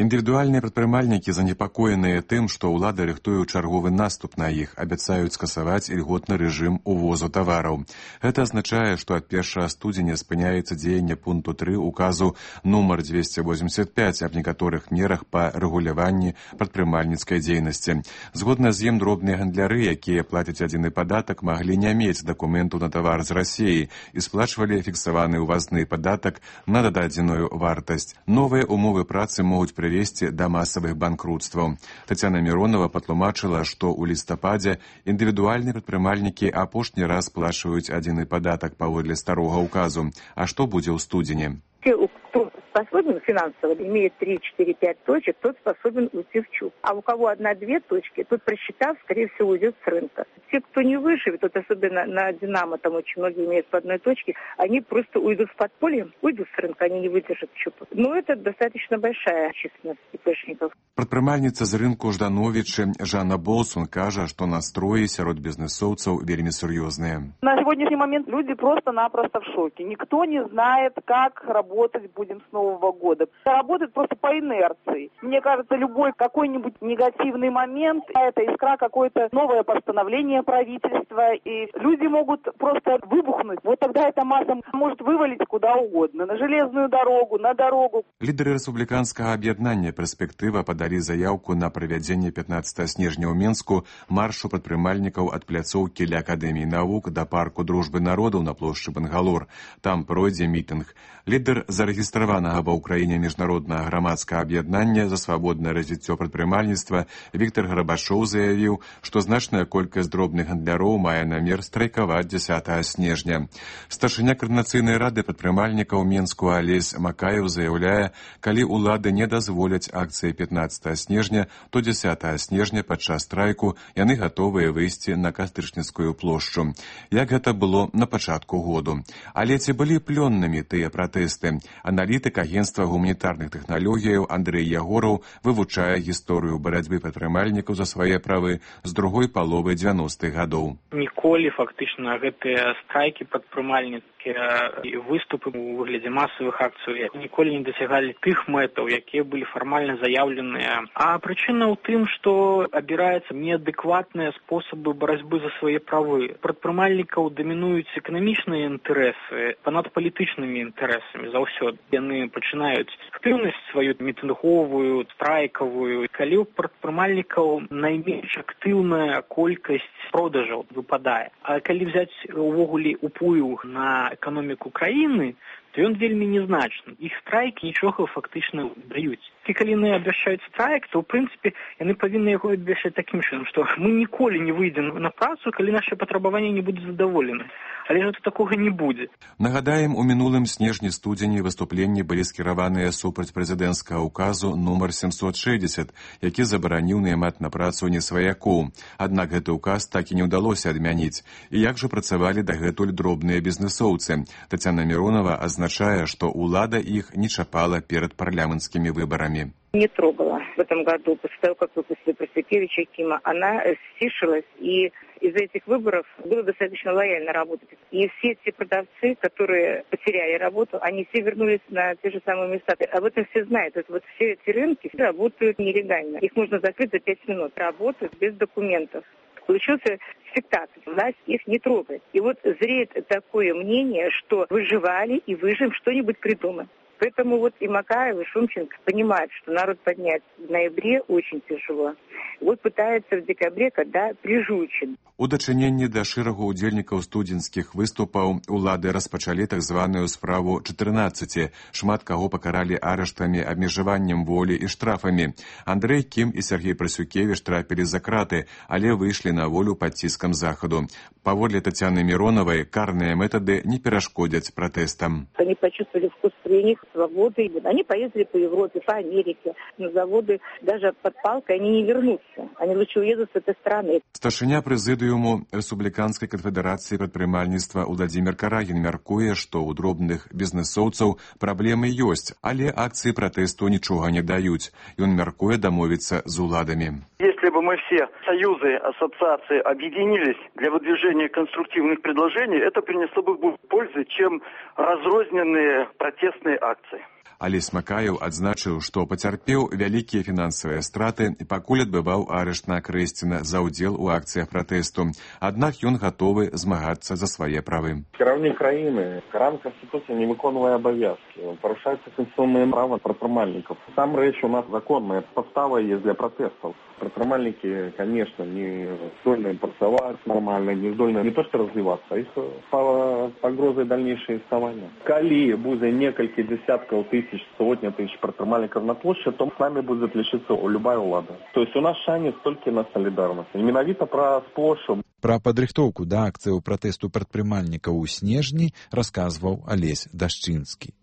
Speaker 21: Індывідуальныя прадпрымальнікі занепакоеныя тым, што ўлада рыхтуе чарговы наступ на іх, абяцаюць скасаваць ільготны рэжым увозу тавараў. Гэта азначае, што ад першага студзеня спыняецца дзеянне пункту тры указу нумар дзвесце восемьдесят пять аб некаторых мерах па рэгуляванні прадпрымальніцкай дзейнасці. Згодна з ім дробныя гандляры, якія плацяць адзіны падатак, маглі не мець дакументу на тавар з Расіі і сплачвалі фіксаваны ўвазны падатак на дададзеную вартасць. Новыя умовы працы могуць прывесці да масавых банкрутстваў. Тацяна Міронова патлумачыла, што ў лістападзе індывідуальныя прадпрымальнікі апошні раз сплачваюць адзіны падатак паводле старога ўказу. А што будзе ў студзені?
Speaker 22: Кто способен финансово, имеет три, четыре, пять точек, тот способен уйти в ЧУП. А у кого одна-две точки, тот, просчитав, скорее всего, уйдет с рынка. Те, кто не выживет, вот особенно на «Динамо», там очень многие имеют по одной точке, они просто уйдут в подполье, уйдут с рынка, они не выдержат ЧУПа. Но это достаточно большая численность ИПшников.
Speaker 21: Прадпрымальніца з рынку Ждановічы Жанна Болсун кажа, што настроі сярод бізнесоўцаў вельмі сур'ёзныя.
Speaker 23: На сегодняшний момент люди просто-напросто в шоке. Никто не знает, как работать будем с Нового года. Работает просто по инерции. Мне кажется, любой какой-нибудь негативный момент, это искра какое-то новое постановление правительства, и люди могут просто выбухнуть. Вот тогда эта масса может вывалить куда угодно. На железную дорогу, на дорогу.
Speaker 21: Лідары рэспубліканскага аб'яднання «Перспектыва» падалі заяўку на правядзенне пятнадцатага снежня ў Менску маршу прадпрымальнікаў ад пляцоўкі ля Акадэміі навук да парку дружбы народаў на плошчы Бангалор. Там пройдзе мітынг. Лідар зарэгістраванага ва ўкраіне міжнароднага грамадскага аб'яднання за свабоднае развіццё прадпрымальніцтва Віктор Гарбашоў заявіў, што значная колькасць дробных гандляроў мае намер страйкаваць дзясятага снежня. Старшыня каардынацыйнай рады прадпрымальнікаў Менску Алесь Макаеў заяўляе, калі ўлады не дазволяць акцыі пятнадцатага снежня, то дзясятага снежня падчас страйку яны гатовыя выйсці на Кастрычніцкую плошчу. Як гэта было на пачатку году. Але ці былі плённымі тыя пратэсты? Аналітык агенства гуманітарных тэхналогіяў Андрэй Ягораў вывучае гісторыю барацьбы прадпрымальнікаў за свае правы з другой паловы дзевяностых гадоў.
Speaker 24: Ніколі фактычна гэтыя страйкі прадпрымальніцкія і выступы ў выглядзе масавых акцый ніколі не дасягалі тых мэтаў, якія былі фармальна заяўленыя. А прычына ў тым, што абіраецца неадэкватныя спосабы барацьбы за свае правы. Прадпрымальнікаў дамінуюць эканамічныя інтарэсы панад палітычнымі інтарэсамі заўсёды. Яны пачынаюць актыўнасць сваю мітынговую, страйкавую. Калі ў прадпрымальнікаў найменш актыўная колькасць продажаў выпадае. А калі взяць увогуле уплыў на эканоміку краіны, то ён вельмі незначны. Іх страйкі нічога фактычна даюць. І калі яны абвяшчаюць страйк, то ў прынцыпе яны павінны яго абвяшчаць такім чынам, што мы ніколі не выйдзем на працу, калі нашы патрабаванні не будуць задаволены. Але ж такога не будзе.
Speaker 21: Нагадаем, у мінулым снежні-студзені выступленні былі скіраваныя супраць прэзідэнцкага ўказу нумар семьсот шестьдесят, які забараніў наймаць на працу несваякоў. Аднак гэты ўказ так і не ўдалося адмяніць. І як жа працавалі дагэтуль дробныя бізнесоўцы? Тацяна Міронова азначае, што ўлада іх не чапала перад парламенцкімі выбарамі.
Speaker 22: Не трогала. В этом году, после того, как выпустили Просекевича Кима, она стишилась, и из-за этих выборов было достаточно лояльно работать. И все те продавцы, которые потеряли работу, они все вернулись на те же самые места. Об этом все знают. Это вот все эти рынки работают нелегально. Их можно закрыть за пять минут. Работают без документов. Получился спектакль. Власть их не трогает. И вот зреет такое мнение, что выживали и выживем, что-нибудь придумаем. Поэтому вот и Макаев, и Шумченко понимают, что народ поднять в ноябре очень тяжело. Вот пытаются в декабре, когда прижучен.
Speaker 21: У дачыненні да шэрагу ўдзельнікаў студзенскіх выступаў улады распачалі так званую справу чатырнаццаці. Шмат каго пакаралі арыштамі, абмежаваннем волі і штрафамі. Андрэй Кім і Сергей Прасюкевіч трапілі за краты, але выйшлі на волю пад ціскам захаду. Паводле Тацяны Міронавай, карныя метады не перашкодзяць пратэстам.
Speaker 22: Они почувствовали вкус при них свободы. Они поездили по Европе, по Америке, на заводы. Даже под палкой они не вернутся. Они лучше уедут с этой страны.
Speaker 21: Старшыня прэзідыуму Рэспубліканскай канфедэрацыі прадпрымальніцтва Уладзімір Карагін мяркуе, што ў дробных бізнесоўцаў праблемы ёсць, але акцыі пратэсту нічога не даюць. Ён мяркуе дамовіцца з уладамі.
Speaker 25: Если бы мы все союзы, ассоциации объединились для выдвижения конструктивных предложений, это принесло бы больше пользы, чем разрозненные протестные акции.
Speaker 21: Алесь Макаеў адзначыў, што пацярпеў вялікія фінансавыя страты і пакуль адбываў арышт на Крэсціна за ўдзел у акцыях пратэсту. Аднак ён гатовы змагацца за свае правы.
Speaker 2: Кіраўнік краіны, рам Конституції не виконує обов'язки. Порушається конституційне право предпринимальників. Сам речь у нас законная, подстава есть для протестов. Предпринимальники, конечно, не здольны працаваць нормально, не здольны не то что развиваться, их погрозой дальнейшее иставання. Калі будзе некалькі десятков тысяч, сотня тысяч предпринимальников на площади, то с нами будет лечиться любая улада. То есть у нас шанец только на солидарность. И менавіта про сплошу.
Speaker 3: Пра падрыхтоўку да акцыяў пратэсту прадпрымальнікаў у снежні расказваў Алесь Дашчынскі.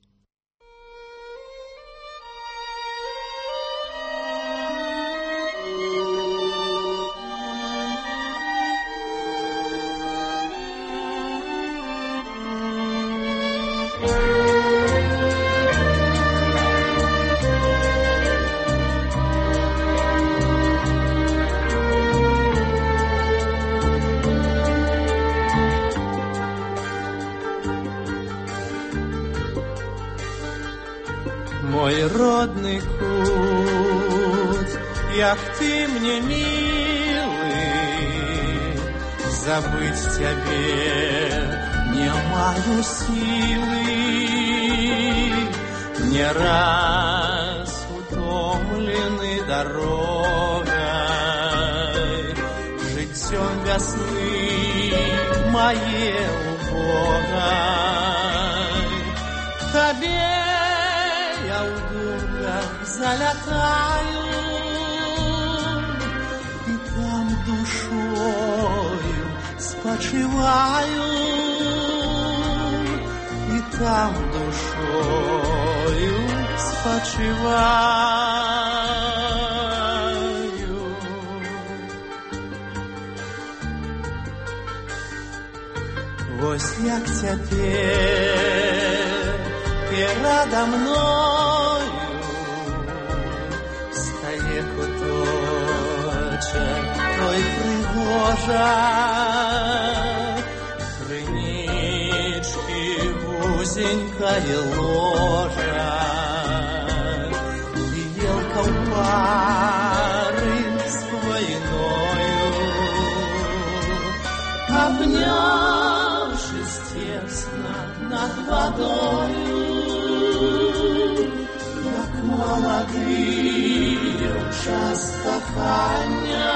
Speaker 6: Мой родный кут, як ты мне милый, забыть тебе не маю силы. Не раз утомлены дорогой, житьем весны моей убогой. Тебе я в дугах залетаю, и там душою спочиваю, и там душою спочиваю. Вось як теперь передо мною стає куточок той пригожа, кринички вузенькая ложа, и елка в пары с войною, обнявшись тесно над водою, як молодые в час кохання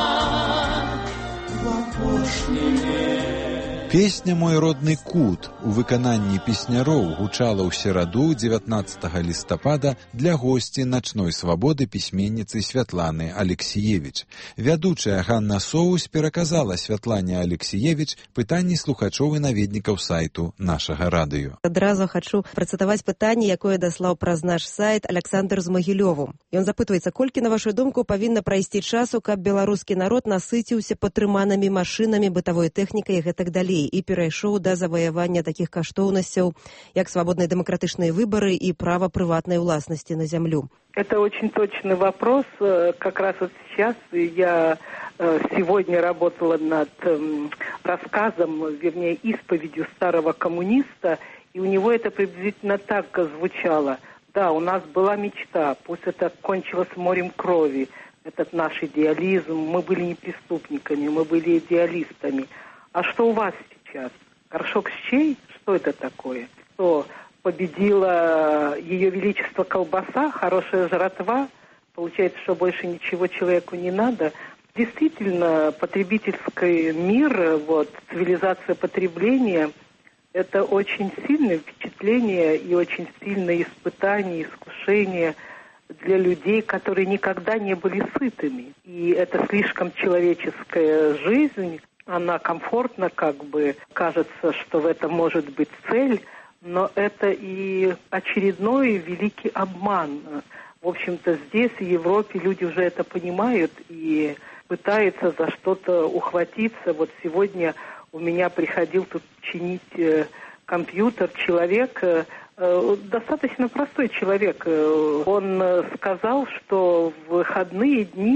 Speaker 6: в апошні лет.
Speaker 3: Песня «Мой родны кут» у выкананні песняроў гучала ў сераду дзевятнаццатага лістапада для госці начной свабоды пісьменніцы Святланы Алексіевіч. Вядучая Ганна Соус пераказала Святлане Алексіевіч пытанні слухачоў і наведнікаў сайту нашага радыё.
Speaker 1: Адразу хачу працытаваць пытанне, якое даслаў праз наш сайт Александр з Магілёву. Ён запытваецца, колькі, на вашу думку, павінна прайсці часу, каб беларускі народ насыціўся патрыманымі машынамі, бытавой тэхнікай і гэтак далей, і перайшоў да заваявання такіх каштоўнасцяў, як свабодныя дэмакратычныя выбары і права прыватнай уласнасці на зямлю?
Speaker 7: Это очень точный вопрос. Как раз вот сейчас я сегодня работала над рассказом, вернее, исповедью старого коммуниста, и у него это приблизительно так звучало. Да, у нас была мечта, пусть это кончилось морем крови, этот наш идеализм, мы были не преступниками, мы были идеалистами. А что у вас сейчас? Горшок с чей? Что это такое? Что победила Ее Величество колбаса, хорошая жратва? Получается, что больше ничего человеку не надо? Действительно, потребительский мир, вот, цивилизация потребления – это очень сильное впечатление и очень сильное испытание, искушение для людей, которые никогда не были сытыми. И это слишком человеческая жизнь. Она комфортна, как бы кажется, что в этом может быть цель, но это и очередной великий обман. В общем-то, здесь, в Европе, люди уже это понимают и пытаются за что-то ухватиться. Вот сегодня у меня приходил тут чинить компьютер человек, достаточно простой человек. Он сказал, что в выходные дни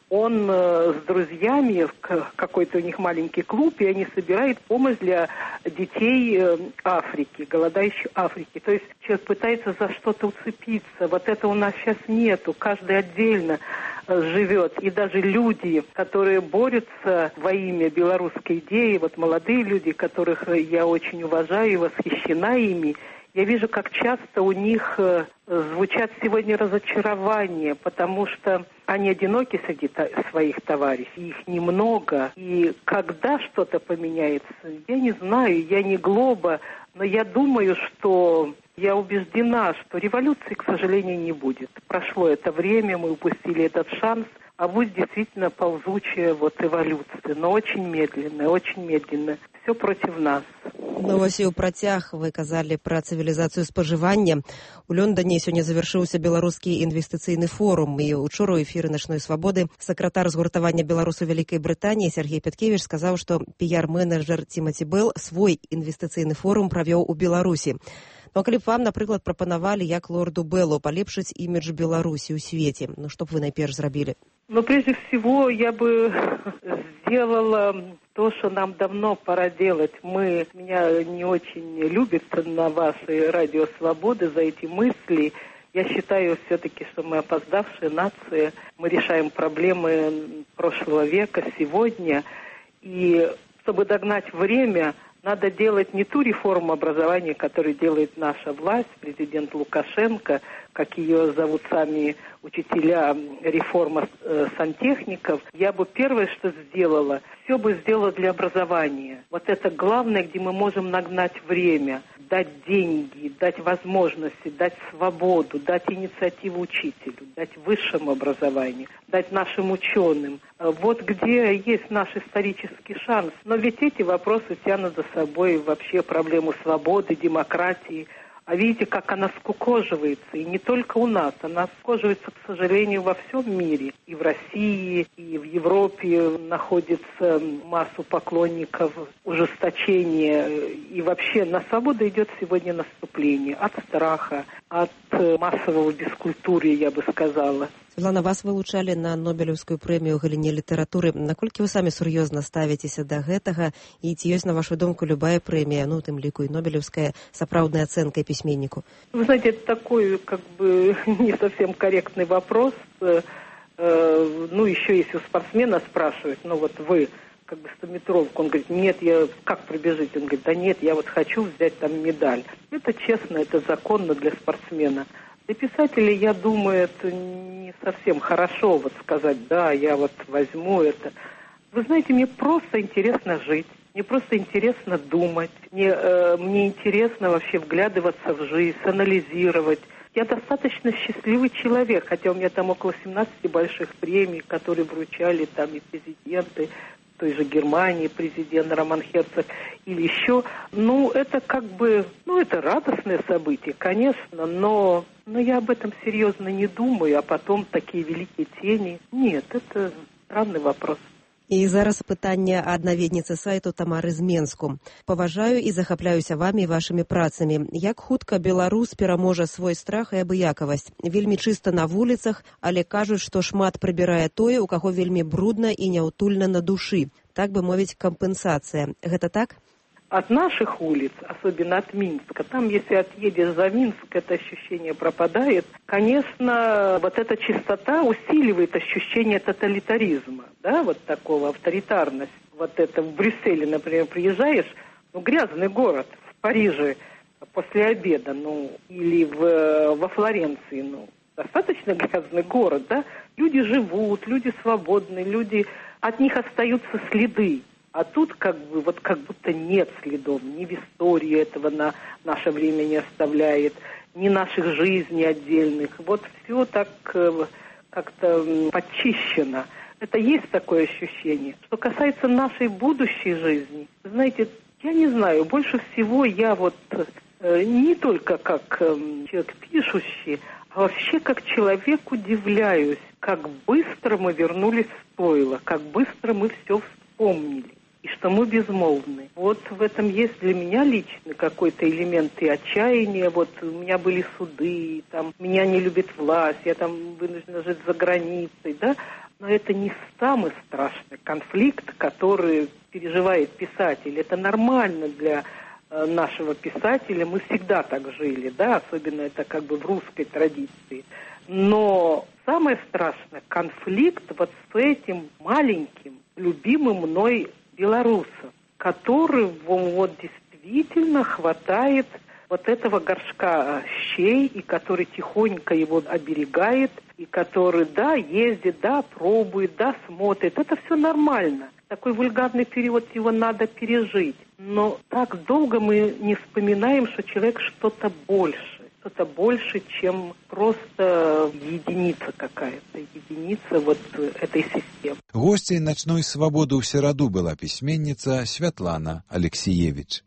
Speaker 7: Он э, с друзьями, какой-то у них маленький клуб, и они собирают помощь для детей э, Африки, голодающей Африки. То есть человек пытается за что-то уцепиться. Вот это у нас сейчас нету. Каждый отдельно э, живет. И даже люди, которые борются во имя белорусской идеи, вот молодые люди, которых я очень уважаю и восхищена ими, я вижу, как часто у них э, звучат сегодня разочарования, потому что они одиноки среди та- своих товарищей, их немного. И когда что-то поменяется, я не знаю, я не глоба, но я думаю, что я убеждена, что революции, к сожалению, не будет. Прошло это время, мы упустили этот шанс, а будет действительно ползучая вот эволюция, но очень медленно, очень медленно. Все против нас.
Speaker 1: Ну, вось і ў працяг вы казалі пра цывілізацыю спажывання. У Лондоне сёння завяршыўся беларускі інвестыцыйны форум, і учора ў эфіры «Начной свабоды» сакратар згуртавання беларусаў Вялікай Брытаніі Сергей Пяткевіч сказаў, што піяр-менеджер Тимати Белл свой інвестыцыйны форум правёў у Беларусі. Ну, а калі б вам, напрыклад, прапанавалі, як лорду Беллу палепшыць імідж Беларусі ў свеце, ну што б вы найперш зрабілі?
Speaker 7: Ну, прежде всего, я бы сделала то, что нам давно пора делать. Мы, меня не очень любят на вашей радио «Свободы» за эти мысли. Я считаю все-таки, что мы опоздавшая нация. Мы решаем проблемы прошлого века, сегодня. И чтобы догнать время, надо делать не ту реформу образования, которую делает наша власть, президент Лукашенко, как ее зовут сами учителя, реформа э, сантехников. Я бы первое, что сделала, все бы сделала для образования. Вот это главное, где мы можем нагнать время, дать деньги, дать возможности, дать свободу, дать инициативу учителю, дать высшему образованию, дать нашим ученым. Вот где есть наш исторический шанс. Но ведь эти вопросы тянут за собой вообще проблему свободы, демократии. А видите, как она скукоживается, и не только у нас, она скукоживается, к сожалению, во всем мире. И в России, и в Европе находится массу поклонников ужесточения. И вообще на свободу идет сегодня наступление от страха, от массового бескультурья, я бы сказала.
Speaker 1: Святлана, вас вылучалі на Нобелевскую прэмію ў галіне літаратуры. Наколькі вы самі сур'ёзна ставіцеся да гэтага? І ці ёсць, на вашу думку, любая прэмія, ну, у тым ліку і Нобелевская, сапраўднай ацэнкай пісьменніку?
Speaker 7: Вы знаете, это такой, как бы, не совсем корректный вопрос. Ну, еще если у спортсмена спрашивают, ну, вот вы, как бы, стометровку, он говорит, нет, я как пробежить? Он говорит, да нет, я вот хочу взять там медаль. Это честно, это законно для спортсмена. Для писателей, я думаю, это не совсем хорошо вот сказать, да, я вот возьму это. Вы знаете, мне просто интересно жить, мне просто интересно думать, мне, э, мне интересно вообще вглядываться в жизнь, анализировать. Я достаточно счастливый человек, хотя у меня там около семнадцати больших премий, которые вручали там и президенты, той же Германии президент Роман Херцог или еще. Ну, это как бы, ну, это радостное событие, конечно, но, но я об этом серьезно не думаю, а потом такие великие тени. Нет, это странный вопрос.
Speaker 1: І зараз пытанне ад наведніцы сайту Тамары з Менску. Паважаю і захапляюся вамі і вашымі працамі. Як хутка беларус пераможа свой страх і абыякавасць? Вельмі чыста на вуліцах, але кажуць, што шмат прыбірае тое, у каго вельмі брудна і няўтульна на душы. Так бы мовіць, кампенсацыя. Гэта так?
Speaker 7: От наших улиц, особенно от Минска, там, если отъедешь за Минск, это ощущение пропадает. Конечно, вот эта чистота усиливает ощущение тоталитаризма, да, вот такого, авторитарности. Вот это в Брюсселе, например, приезжаешь, ну, грязный город, в Париже после обеда, ну, или в, во Флоренции, ну, достаточно грязный город, да. Люди живут, люди свободны, люди, от них остаются следы. А тут как бы вот как будто нет следов, ни в истории этого на наше время не оставляет, ни наших жизней отдельных. Вот все так как-то подчищено. Это есть такое ощущение. Что касается нашей будущей жизни, знаете, я не знаю, больше всего я вот э, не только как э, человек пишущий, а вообще как человек удивляюсь, как быстро мы вернулись в стойло, как быстро мы все вспомнили. И что мы безмолвны. Вот в этом есть для меня лично какой-то элемент и отчаяния. Вот у меня были суды, там, меня не любит власть, я там вынуждена жить за границей, да. Но это не самый страшный конфликт, который переживает писатель. Это нормально для э, нашего писателя. Мы всегда так жили, да, особенно это как бы в русской традиции. Но самое страшное – конфликт вот с этим маленьким, любимым мной белорусом, который вот действительно хватает вот этого горшка щей, и который тихонько его оберегает, и который, да, ездит, да, пробует, да, смотрит. Это все нормально. Такой вульгарный период, его надо пережить. Но так долго мы не вспоминаем, что человек что-то больше. Что-то больше, чем просто единица какая-то, единица вот этой системы.
Speaker 3: Гостьей «Ночной свободы» в сераду была письменница Святлана Алексеевич.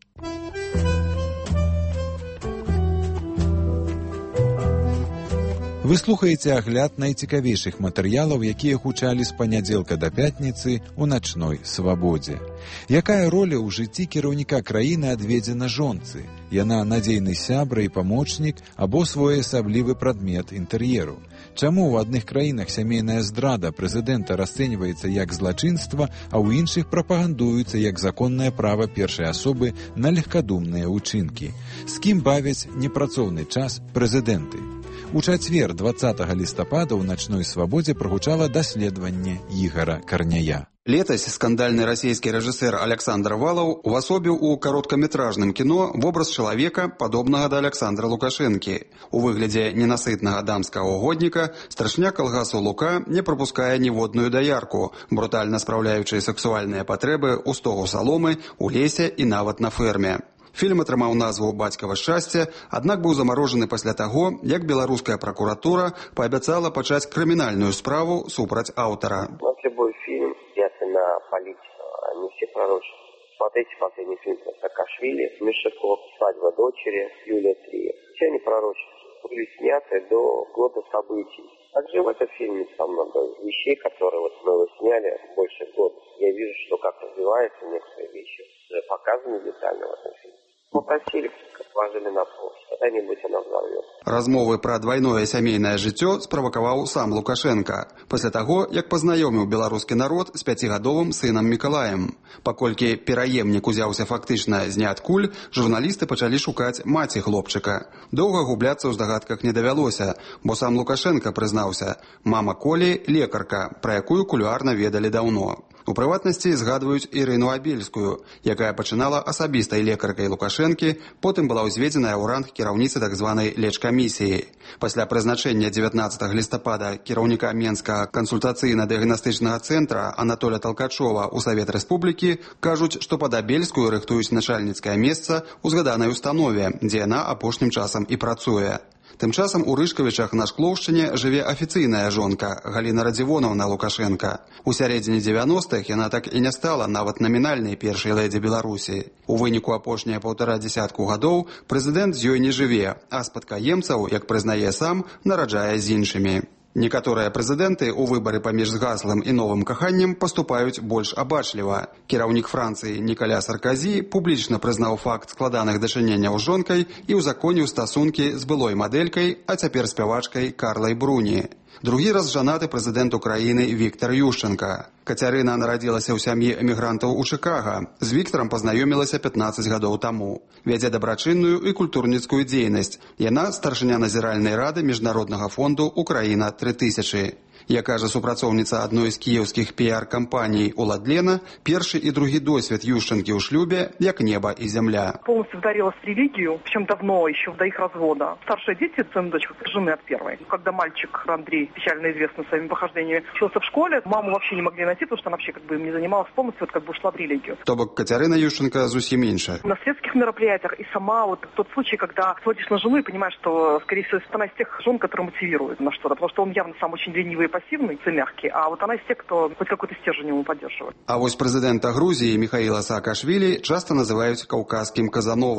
Speaker 3: Вы слухаеце агляд найцікавейшых матэрыялаў, якія гучалі з панядзелка да пятніцы ў начной свабодзе. Якая роля ў жыцці кіраўніка краіны адведзена жонцы? Яна надзейны сябра і памочнік або своеасаблівы прадмет інтэр'еру. Чаму ў адных краінах сямейная здрада прэзідэнта расцэньваецца як злачынства, а ў іншых прапагандуецца як законнае права першай асобы на легкадумныя ўчынкі? З кім бавяць непрацоўны час прэзідэнты? У чацвер двадцатага лістапада ў начной свабодзе прагучала даследаванне Ігара Карняя.
Speaker 8: Летась скандальны расійскі рэжысэр Александр Валаў увасобіў у кароткаметражным кіно вобраз чалавека, падобнага да Александра Лукашэнкі. У выглядзе ненасытнага дамскага угодніка страшня калгасу Лука не прапускае ніводную даярку, брутальна спраўляючы сексуальныя патрэбы ў стогу саломы, у лесе і нават на ферме. Фільм атрымаў назву «Бацькава шчасце», аднак быў замарожаны пасля таго, як беларуская пракуратура паабяцала пачаць крымінальную справу супраць аўтара.
Speaker 9: У нас любой фильм, снятый на политику, они все пророчат. Смотрите последний фильм Саакашвили, Мишаков, «Свадьба дочери», Юлия три. Все они пророчат. Были сняты до года событий. Также в этом фильме там много вещей, которые вот мы его сняли больше года. Я вижу, что как развиваются некоторые вещи. Уже показаны детально в этом фильме. Попросили, положили на пол. Когда-нибудь она взорвется.
Speaker 8: Размовы пра двайное сямейнае жыццё справакаваў сам Лукашенко, пасля таго, як пазнаёміў беларускі народ з пяцігадовым сынам Мікалаем. Паколькі пераемнік узяўся фактычна з ніадкуль, журналісты пачалі шукаць маці хлопчыка. Доўга губляцца ў здагадках не давялося, бо сам Лукашенко прызнаўся: мама Колі – лекарка, пра якую кулуарна ведалі даўно. У прыватнасці згадваюць Ірыну Абельскую, якая пачынала асабістай лекаркай Лукашэнкі, потым была ўзведзеная ў ранг кіраўніцы так званай лечкамісіі. Пасля прызначэння дзевятнаццатага лістапада кіраўніка Менскага кансультацыйна-дыягнастычнага цэнтра Анатоля Талкачова ў Савет Рэспублікі кажуць, што пад Абельскую рыхтуюць начальніцкае месца ў згаданай установе, дзе яна апошнім часам і працуе. Тым часам у Рышкавічах на Шклоўшчыне жыве афіцыйная жонка Галіна Радзівонаўна Лукашенка. У сярэдзіне дзевяностых яна так і не стала нават намінальнай першай лэдзі Беларусі. У выніку апошнія паўтара дзесятку гадоў прэзідэнт з ёй не жыве, а спадкаемцаў, як прызнае сам, нараджае з іншымі. Некаторыя прэзідэнты ў выбары паміж згаслым і новым каханнем паступаюць больш абачліва. Кіраўнік Францыі Нікаля Сарказі публічна прызнаў факт складаных дачыненняў з жонкай і ўзаконіў стасункі з былой мадэлькай, а цяпер спявачкай Карлай Бруні. Другі раз жанаты прэзідэнт Украіны Віктар Ющенка. Кацярына нарадзілася ў сям'і эмігрантаў у Чыкага. З Віктарам пазнаёмілася пятнаццаць гадоў таму. Вядзе дабрачынную і культурніцкую дзейнасць. Яна старшыня назіральнай рады міжнароднага фонду «Украіна тры тысячы». Як кажа супрацоўніца адной з кіеўскіх піар-кампаній «Уладлена», першы і другі досвед Ющенкі ў шлюбе як неба і зямля.
Speaker 10: Полностью вдарилась в религию, причем давно, еще до их развода. Старшие дети, сын и дочь, жены от первой. Когда мальчик Андрей, печально известный своими похождениями, учился в школе, маму вообще не могли найти, потому что она вообще как бы им не занималась полностью, вот как бы ушла в религию.
Speaker 8: То бок Кацярына Ющенка зусім інша.
Speaker 10: На светских мероприятиях и сама вот тот случай, когда смотришь на жену и понимаешь, что, скорее всего, она из тех жен, которые мотивируют на что-то, потому что он явно сам очень ленивый и пассивный, и мягкий, а вот она из тех, кто хоть какой-то стержень ему поддерживает.
Speaker 8: А вось прэзідэнта Грузіі Міхаіла Саакашвілі часта называюць каўказскім Казановым.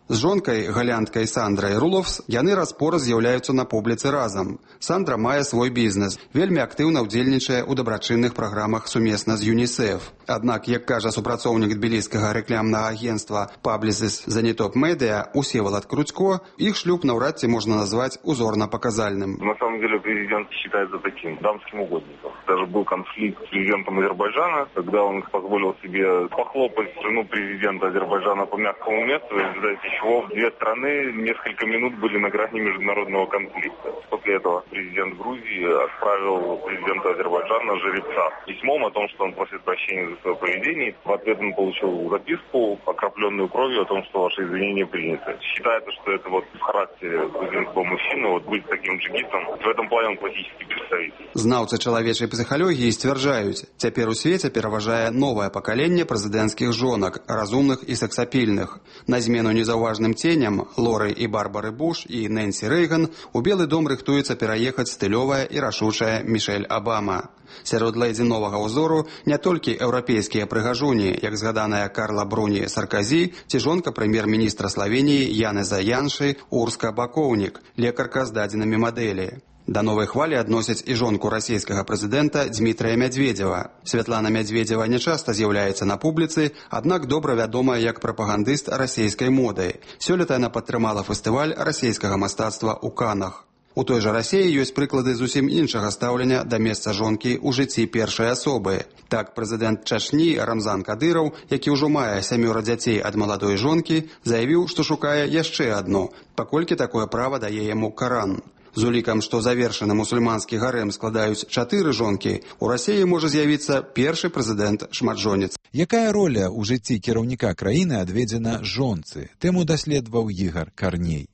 Speaker 8: З жонкай, галянткай Сандрай Руловс, яны раз-пораз з'яўляюцца на публіцы разам. Сандра мае свой бізнес, вельмі актыўна ўдзельнічае ў дабрачынных праграмах сумесна з ЮНІСЕФ. Аднак, як кажа супрацоўнік тбіліскага рэкламнага агенцтва Publicis Zenitop Media Усевалад Крутько, іх шлюб наўрад ці можна назваць узорна-показальным.
Speaker 2: На самом деле президент считается таким дамским угодником. Даже был конфликт с президентом Азербайджана, когда он позволил себе похлопать жену президента Азербайджана по мягкому месту, в результате чего две страны несколько минут были на грани международного конфликта. После этого президент Грузии отправил президенту Азербайджана жеребца письмом о том, что он просит прощения за свое поведение. В ответ он получил записку, окропленную кровью, о том, что ваши извинения приняты. Считается, что это вот в характере грузинского мужчины, вот быть таким джигитом. В этом плане он классический представитель.
Speaker 8: Знаўцы чалавечай псіхалогіі сцвярджаюць, цяпер у свеце пераважае новае пакаленне прэзідэнцкіх жонак, разумных і сексапільных. На змену незаўважным важным теням Лоры і Барбары Буш і Нэнсі Рэйган у Белы дом рыхтуецца пераехаць стылёвая і рашучая Мішэль Абама. Сярод лэдзі новага ўзору не толькі еўрапейскія прыгажуні, як згаданая Карла Бруні Сарказі ці жонка прэм'ер-міністра Славеніі Янеза Яншы Урска Бакоўнік, лекарка з дадзенымі мадэлі. Да новай хвалі адносяць і жонку расійскага прэзідэнта Дзмітрыя Мядзведзева. Святлана Мядзведзева нячаста з'яўляецца на публіцы, аднак добра вядомая як прапагандыст расійскай моды. Сёлета яна падтрымала фестываль расійскага мастацтва ў Канах. У той жа Расіі ёсць прыклады зусім іншага стаўлення да месца жонкі ў жыцці першай асобы. Так, прэзідэнт Чачні Рамзан Кадыраў, які ўжо мае сямёра дзяцей ад маладой жонкі, заявіў, што шукае яшчэ адну, паколькі такое права дае яму Каран. З улікам, што завершаны мусульманскі гарэм складаюць чатыры жонкі, у Расіі можа з'явіцца першы прэзідэнт шматжонец.
Speaker 3: Якая роля ў жыцці кіраўніка краіны адведзена жонцы? Тэму даследаваў Ігар Карней.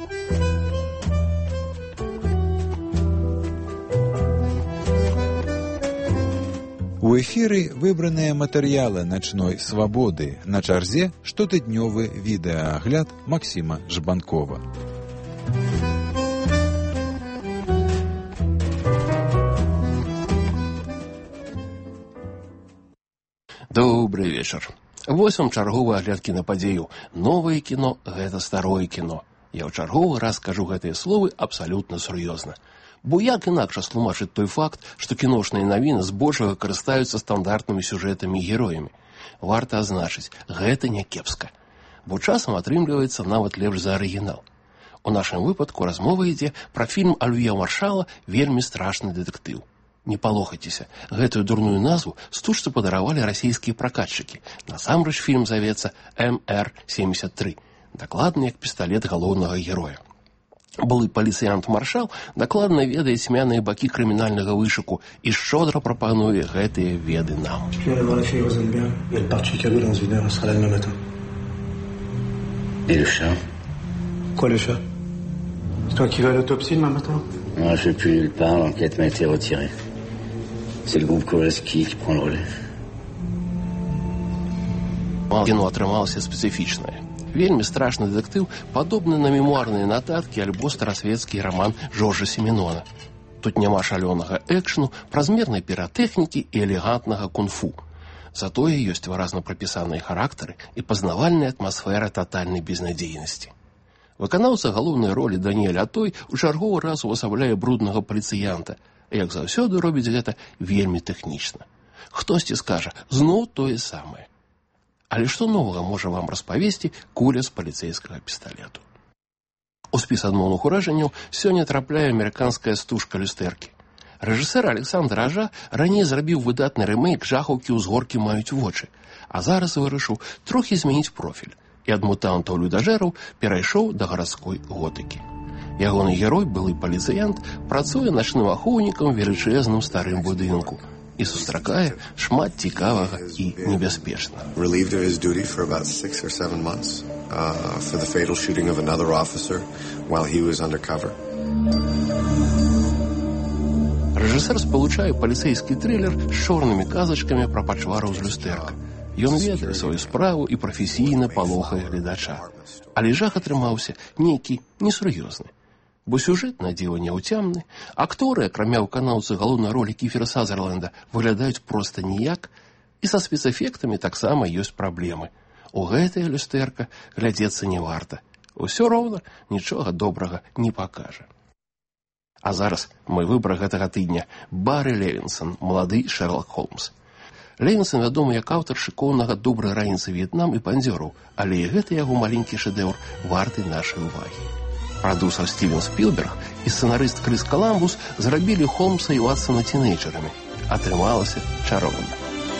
Speaker 3: У эфіры выбраныя матэрыялы начной свабоды. На чарзе штотыднёвы відэаагляд Максіма Жбанкова.
Speaker 4: Добрый вечар. Вось вам чарговы агляд кінападзею. Новае кіно – гэта старое кіно. Я ў чарговы раз кажу гэтыя словы абсалютна сур'ёзна. Бо як інакш растлумачыць той факт, што кіношныя навіны збольшага карыстаюцца стандартнымі сюжэтамі і героямі? Варта азначыць, гэта не кепска. Бо часам атрымліваецца нават лепш за арыгінал. У нашым выпадку размова ідзе пра фільм Альвіе Маршала «Вельмі страшны дэтэктыў». Не палохайцеся, гэтую дурную назву стужцы падаравалі расійскія пракатчыкі. Насамрэч фільм завецца эм эр семьдесят три, дакладна як пісталет галоўнага героя. Былы паліцыянт Маршал дакладна ведае цьмяныя бакі крымінальнага вышуку і шчодра прапануе гэтыя веды нам.
Speaker 11: Et le chat?
Speaker 12: Quoi le chat? C'est toi qui vas à l'autopsie demain matin?
Speaker 11: Non, je ne vais plus nulle part, l'enquête m'a été retirée. C'est le groupe Kowalski qui prend le relais.
Speaker 4: Кіно атрымалася спецыфічнае. Вельмі страшны дэтэктыў, падобны на мемуарныя нататкі альбо старасвецкі раман Жоржа Семенона. Тут няма шалёнага экшну, празмернай піратэхнікі і элегантнага кунг-фу. Затое ёсць выразна прапісаныя характары і пазнавальная атмасфера татальнай безнадзейнасці. Выканаўца галоўнай ролі Даніэль Атой у чарговы раз увасабляе бруднага паліцыянта, як заўсёды робіць гэта вельмі тэхнічна. Хтосьці скажа, зноў тое самае. Але што новага можа вам распавесці куля з паліцэйскага пісталету? У спіс адмоўных уражанняў сёння трапляе амерыканская стужка люстэркі. Рэжысэр Александр Ажа раней зрабіў выдатны рэмейк жахаўкі «Узгоркі маюць вочы», а зараз вырашыў трохі змяніць профіль і ад мутантаў-людажэраў перайшоў да гарадской готыкі. Ягоны герой, былы паліцыянт, працуе начным ахоўнікам велічэзным старым будынку і сустракае шмат цікавага і небяспечнага.
Speaker 13: Relieved of his duty for about six or seven months uh, for the fatal shooting of another officer while he was undercover.
Speaker 4: Рэжысэр спалучае паліцэйскі трылер з чорнымі казачкамі пра пачвараў з люстэрка. Ён ведае сваю справу і прафесійна палохае гледача. Але жах атрымаўся нейкі несур'ёзны. Бо сюжэт на дзіва няўцямны, акторы, акрамя выканаўцы галоўнай ролі Кіфера Сазерленда, выглядаюць проста ніяк, і са спецэфектамі таксама ёсць праблемы. у гэтае люстэрка глядзецца не варта. Усё роўна нічога добрага не пакажа. А зараз мой выбар гэтага тыдня – Бары Левінсон, малады Шерлок Холмс. Левінсон вядомы як аўтар шыкоўнага «Добрай раніцы, В'етнам» і «Пандзёраў», але і гэты яго маленькі шэдэўр варты нашай увагі. Прадусер Стівен Спілберг і сцэнарыст Крыс Каламбус зрабілі Холмса і Ватсона тінейджерамі. Атрымалася чароўна.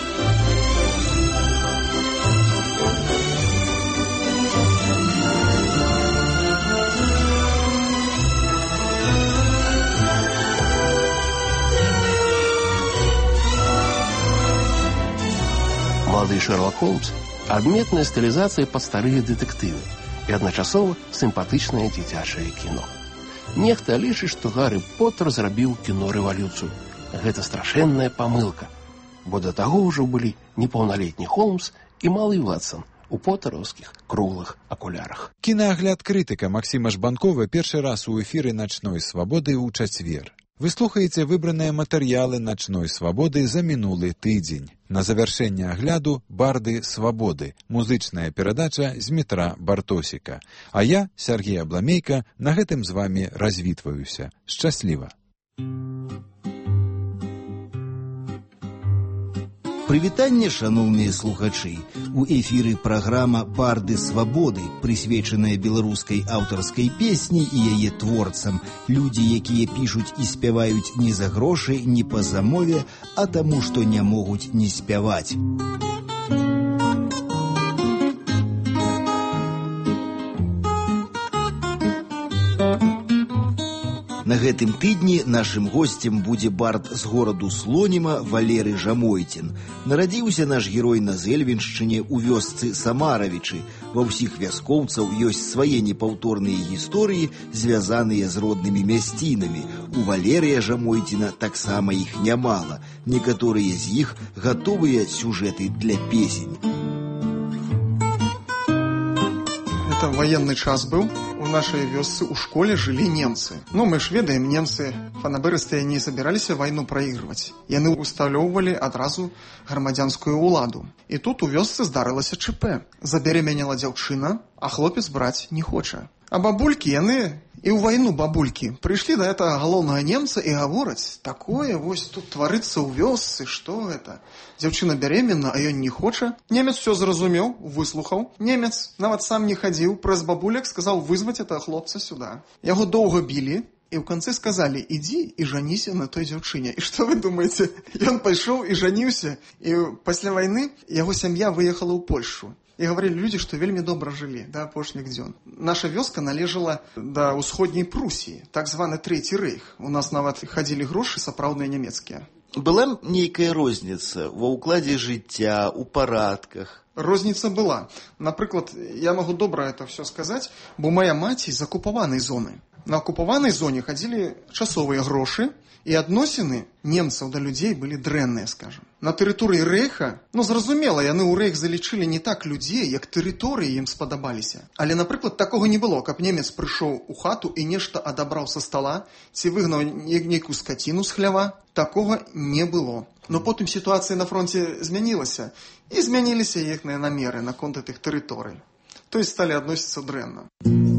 Speaker 4: Малады Шерлок Холмс – адметная стылізацыя пад старыя дэтэктывы і адначасова сімпатычнае дзіцячае кіно. Нехта лічыць, што Гарры Поттер зрабіў кіно-рэвалюцыю. Гэта страшэнная памылка, бо да таго ўжо былі непаўналетні Холмс і малы Ватсон у поттераўскіх круглых акулярах.
Speaker 3: Кінаагляд крытыка Максіма Жбанкова першы раз у эфіры «Начной свабоды» ў чацвер. Вы слухаеце выбраныя матэрыялы «Начной свабоды» за мінулы тыдзень. На завяршэнне агляду «Барды свабоды» – музычная перадача з метра Бартосіка. А я, Сергей Абламейка, на гэтым з вамі развітваюся. Шчасліва!
Speaker 5: Прывітанне, шаноўныя слухачы! У эфіры праграма «Барды свабоды», прысвечаная беларускай аўтарскай песні і яе творцам. Людзі, якія пішуць і спяваюць не за грошы, не па замове, а таму, што не могуць не спяваць. На гэтым тыдні нашым госцем будзе бард з гораду Слоніма Валерый Жамойцін. Нарадзіўся наш герой на Зэльвеншчыне ў вёсцы Самаравічы. Ва ўсіх вяскоўцаў ёсць свае непаўторныя гісторыі, звязаныя з роднымі мясцінамі. У Валерыя Жамойціна таксама іх нямала. Некаторыя з іх гатовыя сюжэты для песень.
Speaker 14: Это военный час был. У нашей вёсцы у школе жили немцы. Ну, мы ж ведаем, немцы фанаберыстыя не собирались войну проигрывать. Яны усталёўвалі адразу грамадзянскую уладу. І тут у вёсцы здарылася ЧП. Забеременела дзяўчына, а хлопец браць не хоча. А бабулькі, яны і ў вайну бабулькі прыйшлі да гэтага галоўнага немца і гавораць: такое вось тут тварыцца ў вёсцы, што гэта? Дзяўчына бяременна, а ён не хоча. Немец все зразумеў, выслухаў. Немец нават сам не хадзіў, праз бабуляк сказаў вызваць этого хлопца сюда. Яго доўга білі, і ў канцы сказалі: ідзі і жаніся на той дзяўчыне. І што вы думаеце? Ён пайшоў і жаніўся, і пасля вайны яго сям'я выехала ў Польшу. І говорили люди, что вельмі добра жылі да апошніх дзён. Наша вёска належала да ўсходняй Прусіі, так званы Трэці рэйх. У нас нават хадзілі грошы сапраўдныя нямецкія.
Speaker 5: Была нейкая розніца ва ўкладзе жыцця, у парадках?
Speaker 14: Розніца была. Напрыклад, я могу добра это все сказаць, бо моя маці з акупаванай зоны. На акупаванай зоне хадзілі часовыя грошы, і адносіны немцаў да людзей былі дрэнныя, скажам. На тэрыторыі рэйха, ну, зразумела, яны ў рэйх залічылі не так людзей, як тэрыторыі ім спадабаліся. Але, напрыклад, такога не было, каб немец прыйшоў у хату і нешта адабраў са стала, ці выгнаў нейкую скаціну з хлява. Такога не было. Но потым сітуацыя на фронте змянілася, і змяніліся іхныя намеры наконт гэтых тэрыторый. То есть сталі адносіцца дрэнна.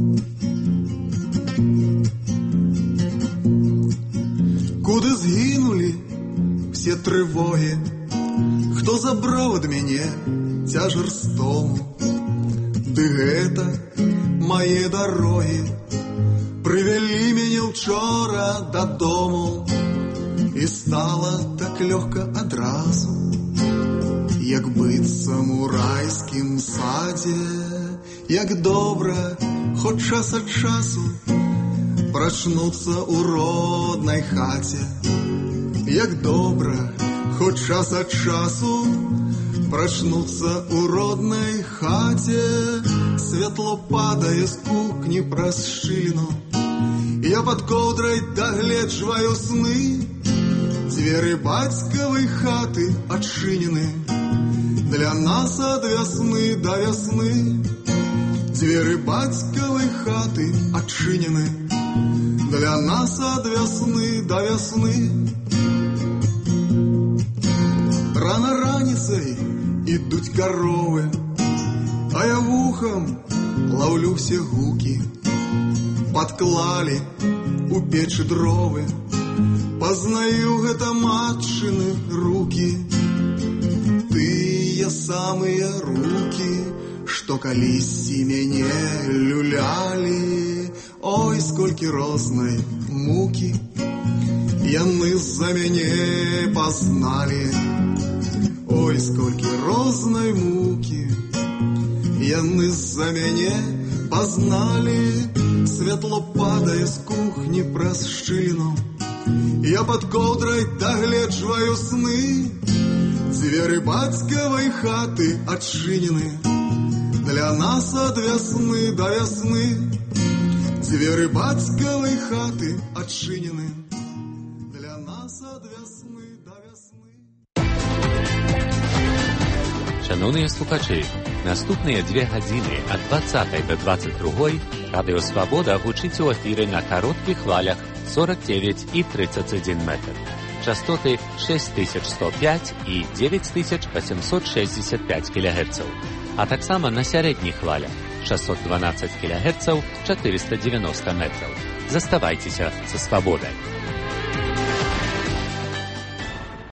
Speaker 16: Куды згінулі все трывогі, хто забраў ад мяне цяжар стому. Ды гэта мае дарогі прывялі мяне ўчора дадому, і стала так лёгка адразу, як быццам у райскім садзе. Як добра, хоць час ад часу прачнуцца ў роднай хаце. Як добра, хоць час ад часу прачнуцца ў роднай хаце. Святло падае з кухні праз шчыліну, я пад коўдрай дагледжваю сны. Дзверы бацькавай хаты адчынены для нас ад вясны да вясны. Дзверы бацькавай хаты адчынены для нас ад вясны да вясны. Рана раніцай ідуць каровы, а я вухам ловлю все гуки. Подклали у печи дровы, познаю это матшины руки. Тыя самые руки, что колись мяне люляли. Ой, скольки розной муки яны за мяне познали. Ой, скольки розной муки яны за мяне познали. Светло падае з кухні праз шчыліну, я под коўдрай дагледжваю сны. Дзверы бацькавай хаты адчынены для нас ад вясны да вясны. Дзверы бацькавай хаты адчынены для нас ад вясны да вясны.
Speaker 15: Шановні слухачі, наступныя две гадзіны ад двадцатай да двадцать другой Радыё Свабода гучыць у эфіры на кароткіх хвалях сорок девять и тридцать один метр. Частоты шесть тысяч сто пять и девять тысяч восемьсот шестьдесят пять килогерцаў, а таксама на сярэдніх хвалях шестьсот двенадцать килогерцаў, четыреста девяносто метров. Заставайцеся са Свабодай.